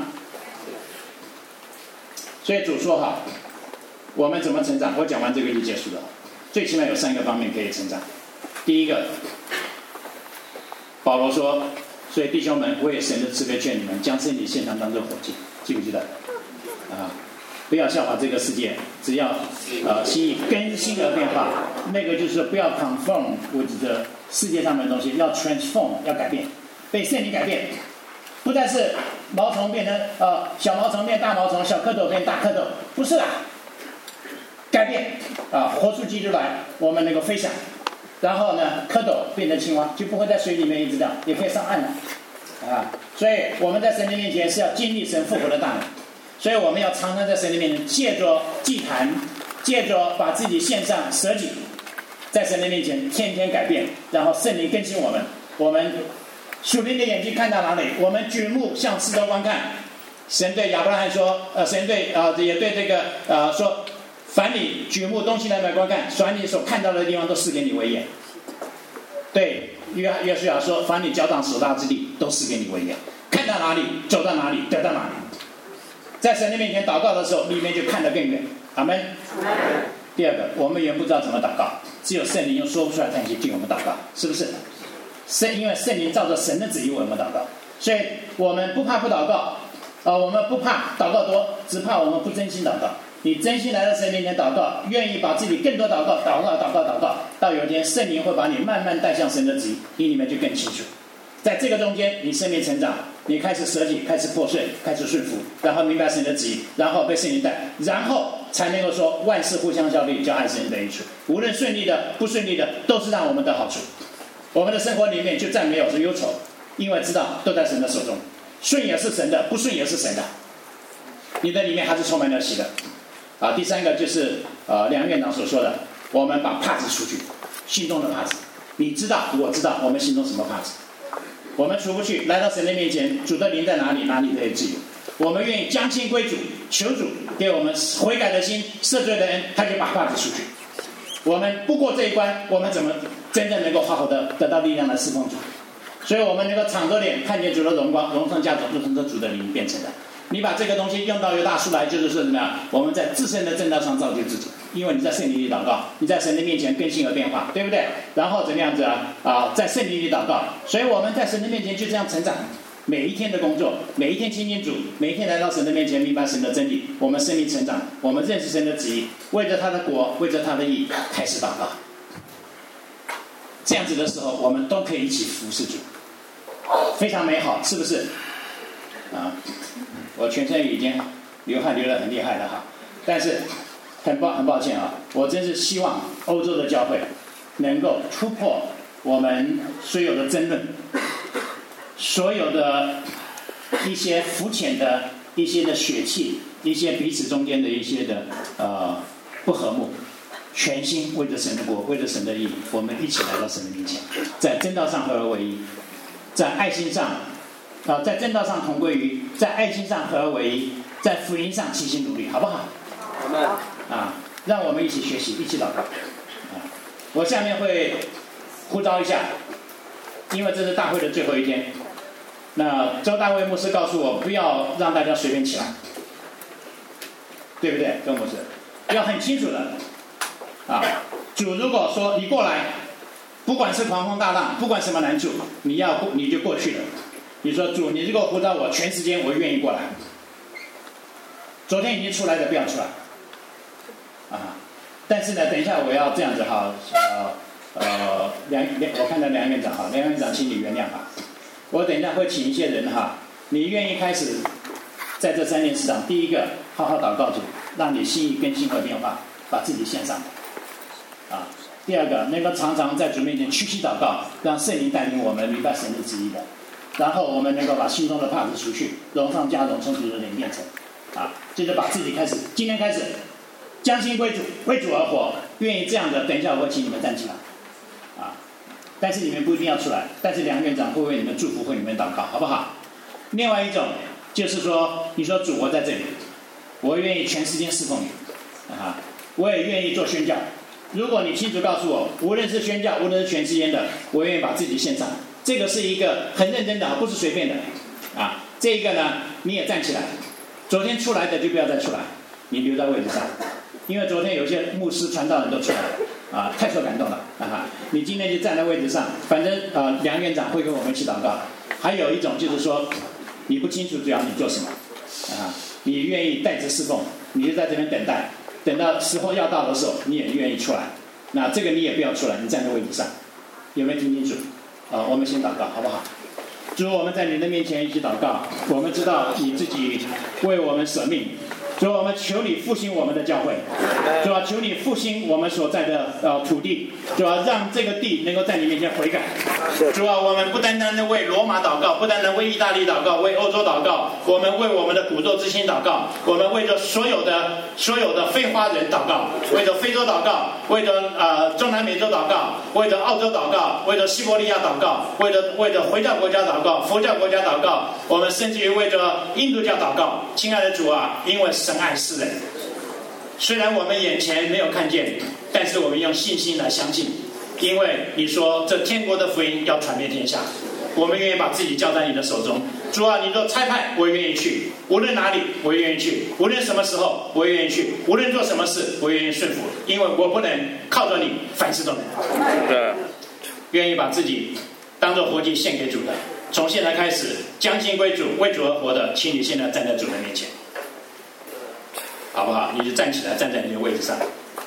所以主说哈，我们怎么成长？我讲完这个就结束了。最起码有三个方面可以成长。第一个，保罗说，所以弟兄们，我也神的慈悲劝你们，将身体献上当作火祭，记不记得？啊，不要效法这个世界，只要呃心意更新而变化，那个就是不要 conform with 这世界上面的东西，要 transform， 要改变，被圣灵改变，不再是毛虫变成呃小毛虫变大毛虫，小蝌蚪变大蝌蚪，不是啦，改变啊，活出基督来，我们能够飞翔，然后呢，蝌蚪变成青蛙，就不会在水里面一直掉，也可以上岸了啊。所以我们在神的面前是要经历神复活的大能。所以我们要常常在神的面前，借着祭坛，借着把自己献上舍己，在神的面前天天改变，然后圣灵更新我们。我们属灵的眼睛看到哪里，我们举目向四周观看。神对亚伯拉罕说，呃，神对呃也对这个呃说，凡你举目东西南北观看，凡你所看到的地方都赐给你为业。对约约书亚说，凡你脚掌所到之地，都赐给你为业。看到哪里，走到哪里，得到哪里。在神的面前祷告的时候，里面就看得更远。阿们。第二个，我们原不知道怎么祷告，只有圣灵用说不出来的叹息替我们祷告，是不是？圣因为圣灵照着神的旨意为我们祷告，所以我们不怕不祷告，啊、呃，我们不怕祷告多，只怕我们不真心祷告。 你真心来到神面前祷告，愿意把自己更多祷告祷告祷告祷告，到有一天圣灵会把你慢慢带向神的旨意，你里面就更清楚。在这个中间，你生命成长，你开始舍己，开始破碎，开始顺服，然后明白神的旨意，然后被圣灵带，然后才能够说万事互相效力，叫爱神得益处。无论顺利的不顺利的，都是让我们的好处。我们的生活里面就再没有忧愁，因为知道都在神的手中，顺也是神的，不顺也是神的，你的里面还是充满了喜乐。啊，第三个就是呃梁院长所说的，我们把帕子出去，心中的帕子，你知道我知道我们心中什么帕子，我们出不去，来到神的面前，主的灵在哪里，哪里都有自由。我们愿意将心归主，求主给我们悔改的心，赦罪的恩，他就把帕子出去。我们不过这一关，我们怎么真正能够好好的得到力量来侍奉主？所以我们能够敞着脸看见主的荣光，荣上加种，就从这主的灵变成的。你把这个东西用到犹大书来，就是说怎么样？我们在自身的正道上造就自己，因为你在圣灵里祷告，你在神的面前更新而变化，对不对？然后怎么样子啊？啊，在圣灵里祷告，所以我们在神的面前就这样成长。每一天的工作，每一天亲近主，每一天来到神的面前，明白神的真理，我们生命成长，我们认识神的旨意，为着他的国，为着他的义，开始祷告。这样子的时候，我们都可以一起服侍主，非常美好，是不是？啊。我全身已经流汗流得很厉害了哈，但是很抱很抱歉啊，我真是希望欧洲的教会能够突破我们所有的争论，所有的一些肤浅的一些的血气，一些彼此中间的一些的呃不和睦，全心为着神的国，为着神的义，我们一起来到神的面前，在真道上合而为一，在爱心上。啊，在正道上同归于，在爱心上合而为一，在福音上齐心努力，好不好？啊，让我们一起学习，一起祷告。啊，我下面会呼召一下，因为这是大会的最后一天。那周大卫牧师告诉我，不要让大家随便起来，对不对，周牧师？要很清楚的。啊，主如果说你过来，不管是狂风大浪，不管什么难处，你要过你就过去了。你说主，你如果呼召我全时间，我愿意过来。昨天已经出来的不要出来，啊！但是呢，等一下我要这样子哈，呃呃，梁梁，我看到梁院长哈，梁院长，请你原谅哈。我等一下会请一些人哈，你愿意开始在这三件事上，第一个好好祷告主，让你心意更新和变化，把自己献上，啊。第二个，能够常常在主面前屈膝祷告，让圣灵带领我们明白神的旨意的。然后我们能够把心中的帕子除去，荣上加荣，从主的灵变成，啊，就是把自己开始，今天开始，将心归主，为主而活，愿意这样的，等一下我会请你们站起来，啊，但是你们不一定要出来，但是梁院长会为你们祝福，为你们祷告，好不好？另外一种就是说，你说主我在这里，我愿意全时间侍奉你，啊，我也愿意做宣教。如果你清楚告诉我，无论是宣教，无论是全时间的，我愿意把自己献上。这个是一个很认真的，不是随便的，啊，这一个呢，你也站起来。昨天出来的就不要再出来，你留在位置上，因为昨天有些牧师传道人都出来了，啊，太受感动了，啊，你今天就站在位置上，反正呃，梁院长会跟我们一起祷告。还有一种就是说，你不清楚主要你做什么，啊，你愿意代职侍奉，你就在这边等待，等到时候要到的时候，你也愿意出来，那这个你也不要出来，你站在位置上，有没有听清楚？啊，我们先祷告，好不好？主，我们在你的面前一起祷告。我们知道你自己为我们舍命，主，我们求你复兴我们的教会，主啊，求你复兴我们所在的呃土地，主啊，让这个地能够在你面前悔改。主啊，我们不单单的为罗马祷告，不单单为意大利祷告，为欧洲祷告，我们为我们的古咒之星祷告，我们为着所有的所有的非华人祷告，为着非洲祷告，为着呃中南美洲祷告，为着澳洲祷告，为着西伯利亚祷告，为着为着回教国家祷告，佛教国家祷告，我们甚至于为着印度教祷告。亲爱的主啊，因为神爱世人，虽然我们眼前没有看见，但是我们用信心来相信，因为你说这天国的福音要传遍天下，我们愿意把自己交在你的手中。主啊，你说差派，我愿意去，无论哪里我愿意去，无论什么时候我愿意去，无论做什么事我愿意顺服，因为我不能靠着你凡事都能。对，愿意把自己当作活祭献给主的，从现在开始将心归主，为主而活的，请你现在站在主的面前。 好不好？你就站起来，站在你的位置上。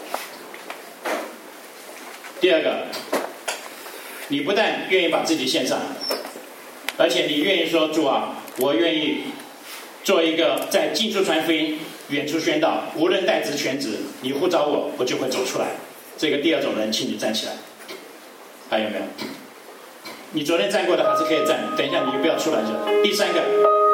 第二个，你不但愿意把自己献上，而且你愿意说主啊，我愿意做一个在近处传福音、远处宣道，无论代职全职，你呼召我，我就会走出来。这个第二种人，请你站起来。还有没有？你昨天站过的还是可以站，等一下你不要出来就。第三个，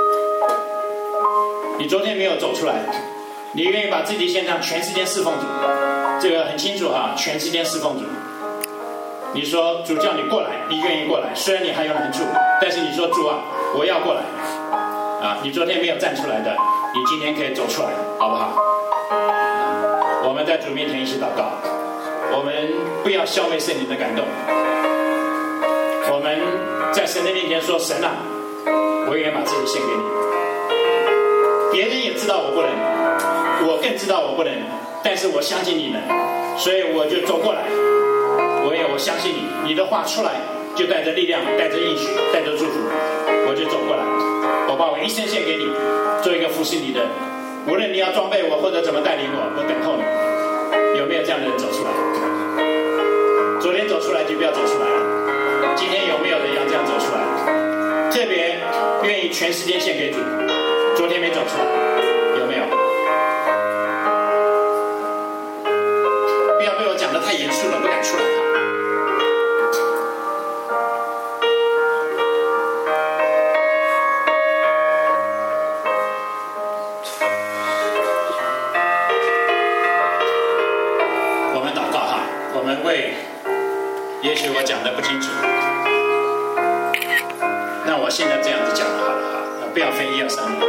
你昨天没有走出来，你愿意把自己献上全时间侍奉主，这个很清楚哈，全时间侍奉主。你说主叫你过来，你愿意过来，虽然你还有难处，但是你说主啊，我要过来啊！你昨天没有站出来的，你今天可以走出来，好不好？我们在主面前一起祷告，我们不要消灭圣灵的感动。我们在神的面前说：神啊，我愿意把自己献给你。别人也知道我不能，我更知道我不能，但是我相信你能，所以我就走过来。我也我相信你，你的话出来就带着力量，带着应许，带着祝福，我就走过来。我把我一生献给你，做一个服侍你的。无论你要装备我或者怎么带领我，我等候你。有没有这样的人走出来？昨天走出来就不要走出来了。今天有没有人要这样走出来？特别愿意全时间献给主，昨天没走出来，有没有？不要被我讲得太严肃了，不敢出来哈。我们祷告哈，我们为，也许我讲得不清楚。那我现在这样子讲好了哈，不要分一二三五。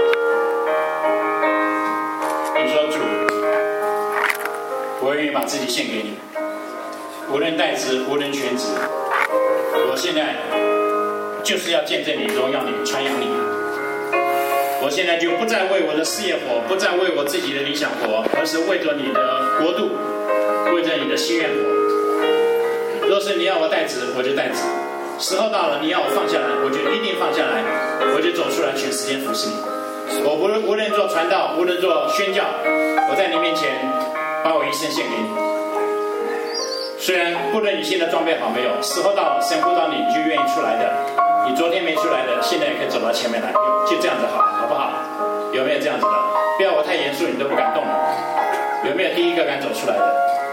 你说主，我愿意把自己献给你，无论代职，无论全职。我现在就是要见证你，荣耀你，传扬你。我现在就不再为我的事业活，不再为我自己的理想活，而是为着你的国度，为着你的心愿活。若是你要我代职，我就代职。时候到了，你要我放下来，我就一定放下来，我就走出来，全时间服侍你。我无论无论做传道，无论做宣教，我在你面前把我一生献给你。虽然不论你现在装备好没有，时候到了，神呼召你，你就愿意出来的。你昨天没出来的，现在也可以走到前面来，就这样子好，好不好？有没有这样子的？不要我太严肃，你都不敢动了。有没有第一个敢走出来的？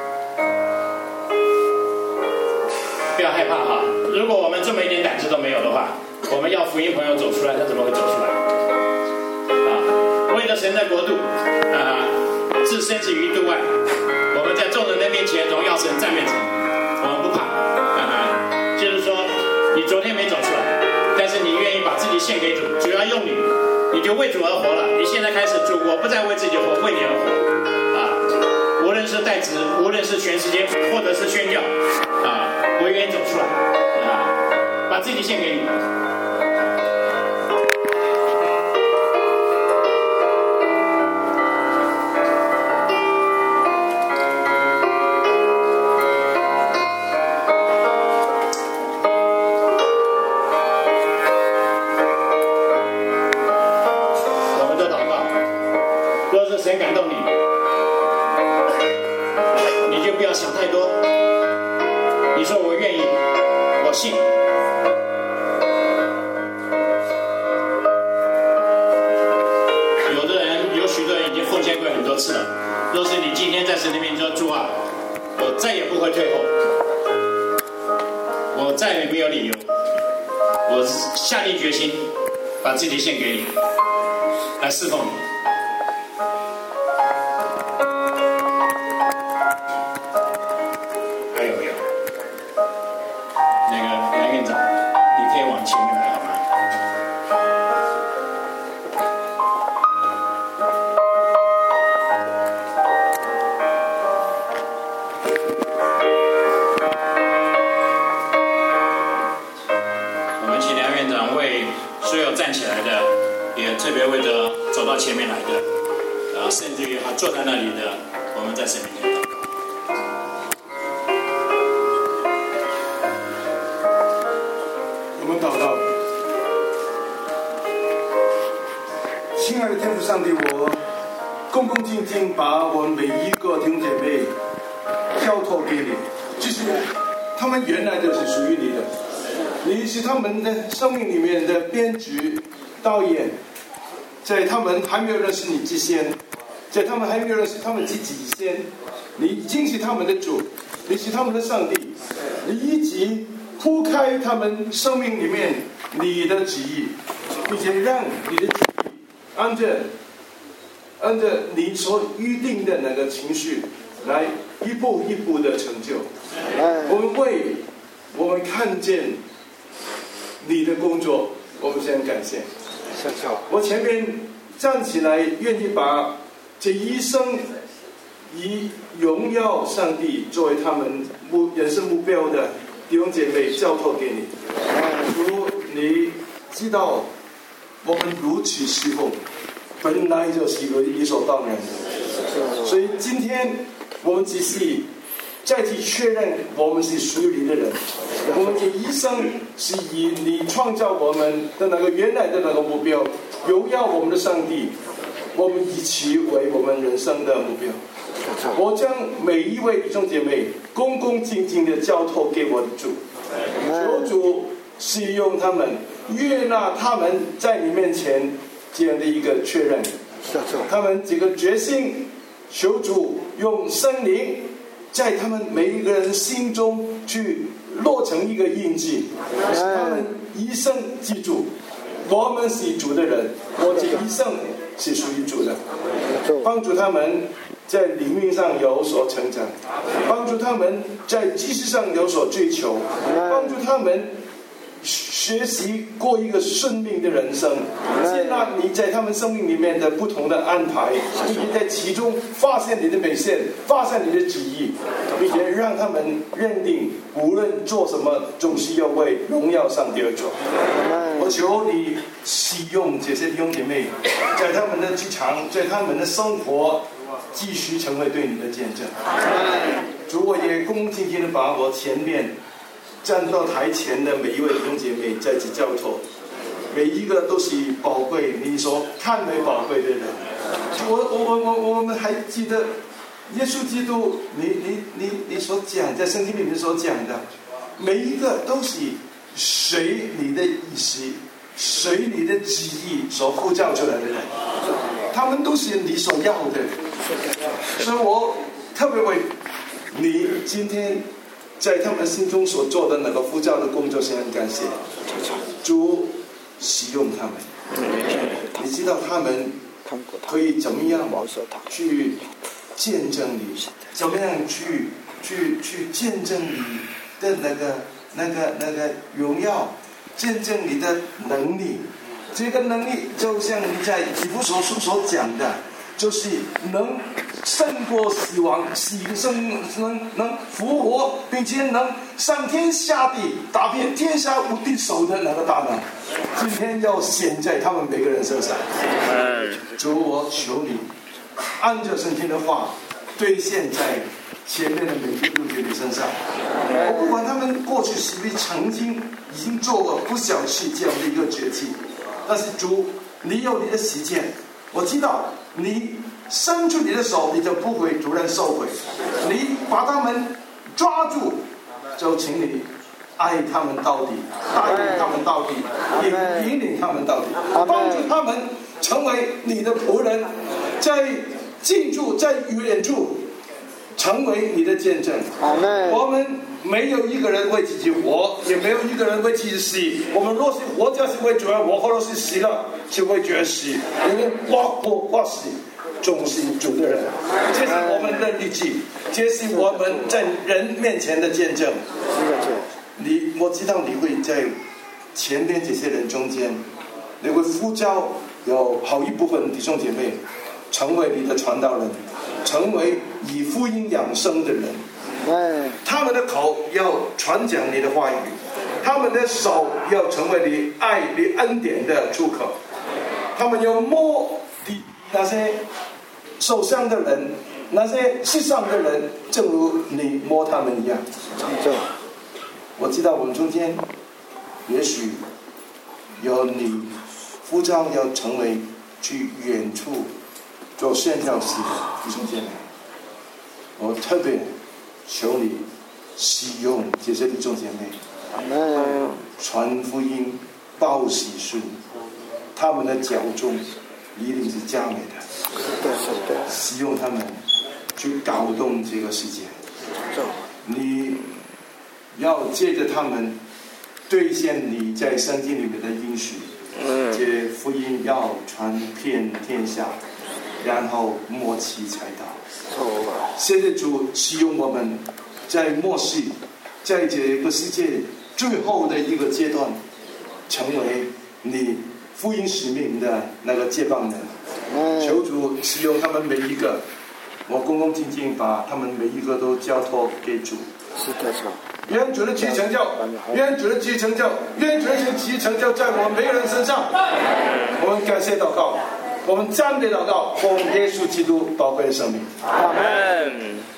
不要害怕哈！如果我们这么一点胆子都没有的话，我们要福音朋友走出来，他怎么会走出来？啊，为了神的国度，啊，置身至于度外，我们在众人的面前荣耀神、赞美神，我们不怕。啊，就是说，你昨天没走出来，但是你愿意把自己献给主，主要用你，你就为主而活了。你现在开始，主，我不再为自己活，为你而活。啊，无论是代职，无论是全时间，或者是宣教，啊。我愿意走出来，啊，把自己献给你。我们都祷告，若是神感动你，你就不要想太多。你说我愿意，我信。有的人，有许多人已经奉献过很多次了。若是你今天在神的面前说主啊，我再也不会退后，我再也没有理由，我下定决心把自己献给你，来侍奉你。特别为着走到前面来的，啊，甚至于他坐在那里的，我们在神面前祷告。 我们祷告，亲爱的天父上帝，我恭恭敬敬把我们每一个弟兄姐妹交托给你，就是他们原来就是属于你的，你是他们的生命里面的编剧导演，在他们还没有认识你之前，在他们还没有认识他们自己之前，你已经是他们的主，你是他们的上帝，你一直铺开他们生命里面你的旨意，并且让你的旨意按着按着你所预定的那个情绪来一步一步的成就。我们为我们看见你的工作，我们先感谢。我前面站起来，愿意把这一生以荣耀上帝作为他们目人生目标的弟兄姐妹交托给你。主，你知道我们如此侍奉本来就是一个理所当然的，所以今天我们只是再次确认我们是属于你的人，我们这一生是以你创造我们的那个原来的那个目标，荣耀我们的上帝，我们以其为我们人生的目标。我将每一位弟兄姐妹恭恭敬敬的交托给我的主，求主使用他们，悦纳他们在你面前这样的一个确认，他们这个决心，求主用圣灵在他们每一个人心中去落成一个印记，使他们一生记住我们是主的人，我这一生是属于主的，帮助他们在灵命上有所成长，帮助他们在知识上有所追求，帮助他们学习过一个顺命的人生，接纳你在他们生命里面的不同的安排，并且在其中发现你的美善，发现你的旨意，并且让他们认定无论做什么总是要为荣耀上帝而做。我求你使用这些弟兄姐妹，在他们的职场，在他们的生活继续成为对你的见证。主，我也恭恭敬敬的把我前面站到台前的每一位弟兄姐妹在此交托，每一个都是宝贵，你所看为宝贵的人。我我我我们还记得耶稣基督，你你你你所讲在圣经里面所讲的，每一个都是随你的意思，随你的旨意所呼召出来的人，他们都是你所要的。所以我特别为你今天在他们心中所做的那个呼召的工作是很感谢。主使用他们，你知道他们可以怎么样去见证你，怎么样去去去见证你的那个那个那个荣耀，见证你的能力。这个能力就像你在以弗所书所讲的，就是能胜过死亡，死生能能复活，并且能上天下地，打遍天下无敌手的那个大能，今天要显在他们每个人身上。主，我求你按照圣经的话兑现在前面的每一个弟兄身上。我不管他们过去是不是曾经已经做过不小事这样的一个决定，但是主，你有你的时间，我知道你伸出你的手，你就不会突然收回，你把他们抓住，就请你爱他们到底，带领他们到底，引引领他们到底，帮助他们成为你的仆人，在近处在远处成为你的见证。我们没有一个人为自己活，也没有一个人为自己死。我们若是活着是为主而活，或者是死了是为主而死。因为我活或死总是主的人，这是我们的日记，这是我们在人面前的见证。你我知道你会在前面这些人中间，你会呼召有好一部分弟兄姐妹成为你的传道人，成为以福音养生的人。他们的口要传讲你的话语，他们的手要成为你爱你恩典的出口，他们要摸那些受伤的人，那些世上的人，正如你摸他们一样。我知道我们中间也许有你呼召要成为去远处做宣教士的弟兄姐妹，我特别求你使用这些弟兄姐妹，传福音、报喜讯，他们的教众一定是佳美的，使用他们去搞动这个世界。你要借着他们兑现你在圣经里面的应许，这福音要传遍天下，然后末期才到。现在主使用我们在末世，在这个世界最后的一个阶段，成为你福音使命的那个接棒人。求主使用他们每一个，我恭恭敬敬把他们每一个都交托给主。 是的，主。 愿主的旨意成就，愿主的旨意成就，愿主的旨意成就在我们每个人身上。我们感谢祷告，我们赞美祷告，奉耶稣基督宝贵的生命。 阿门。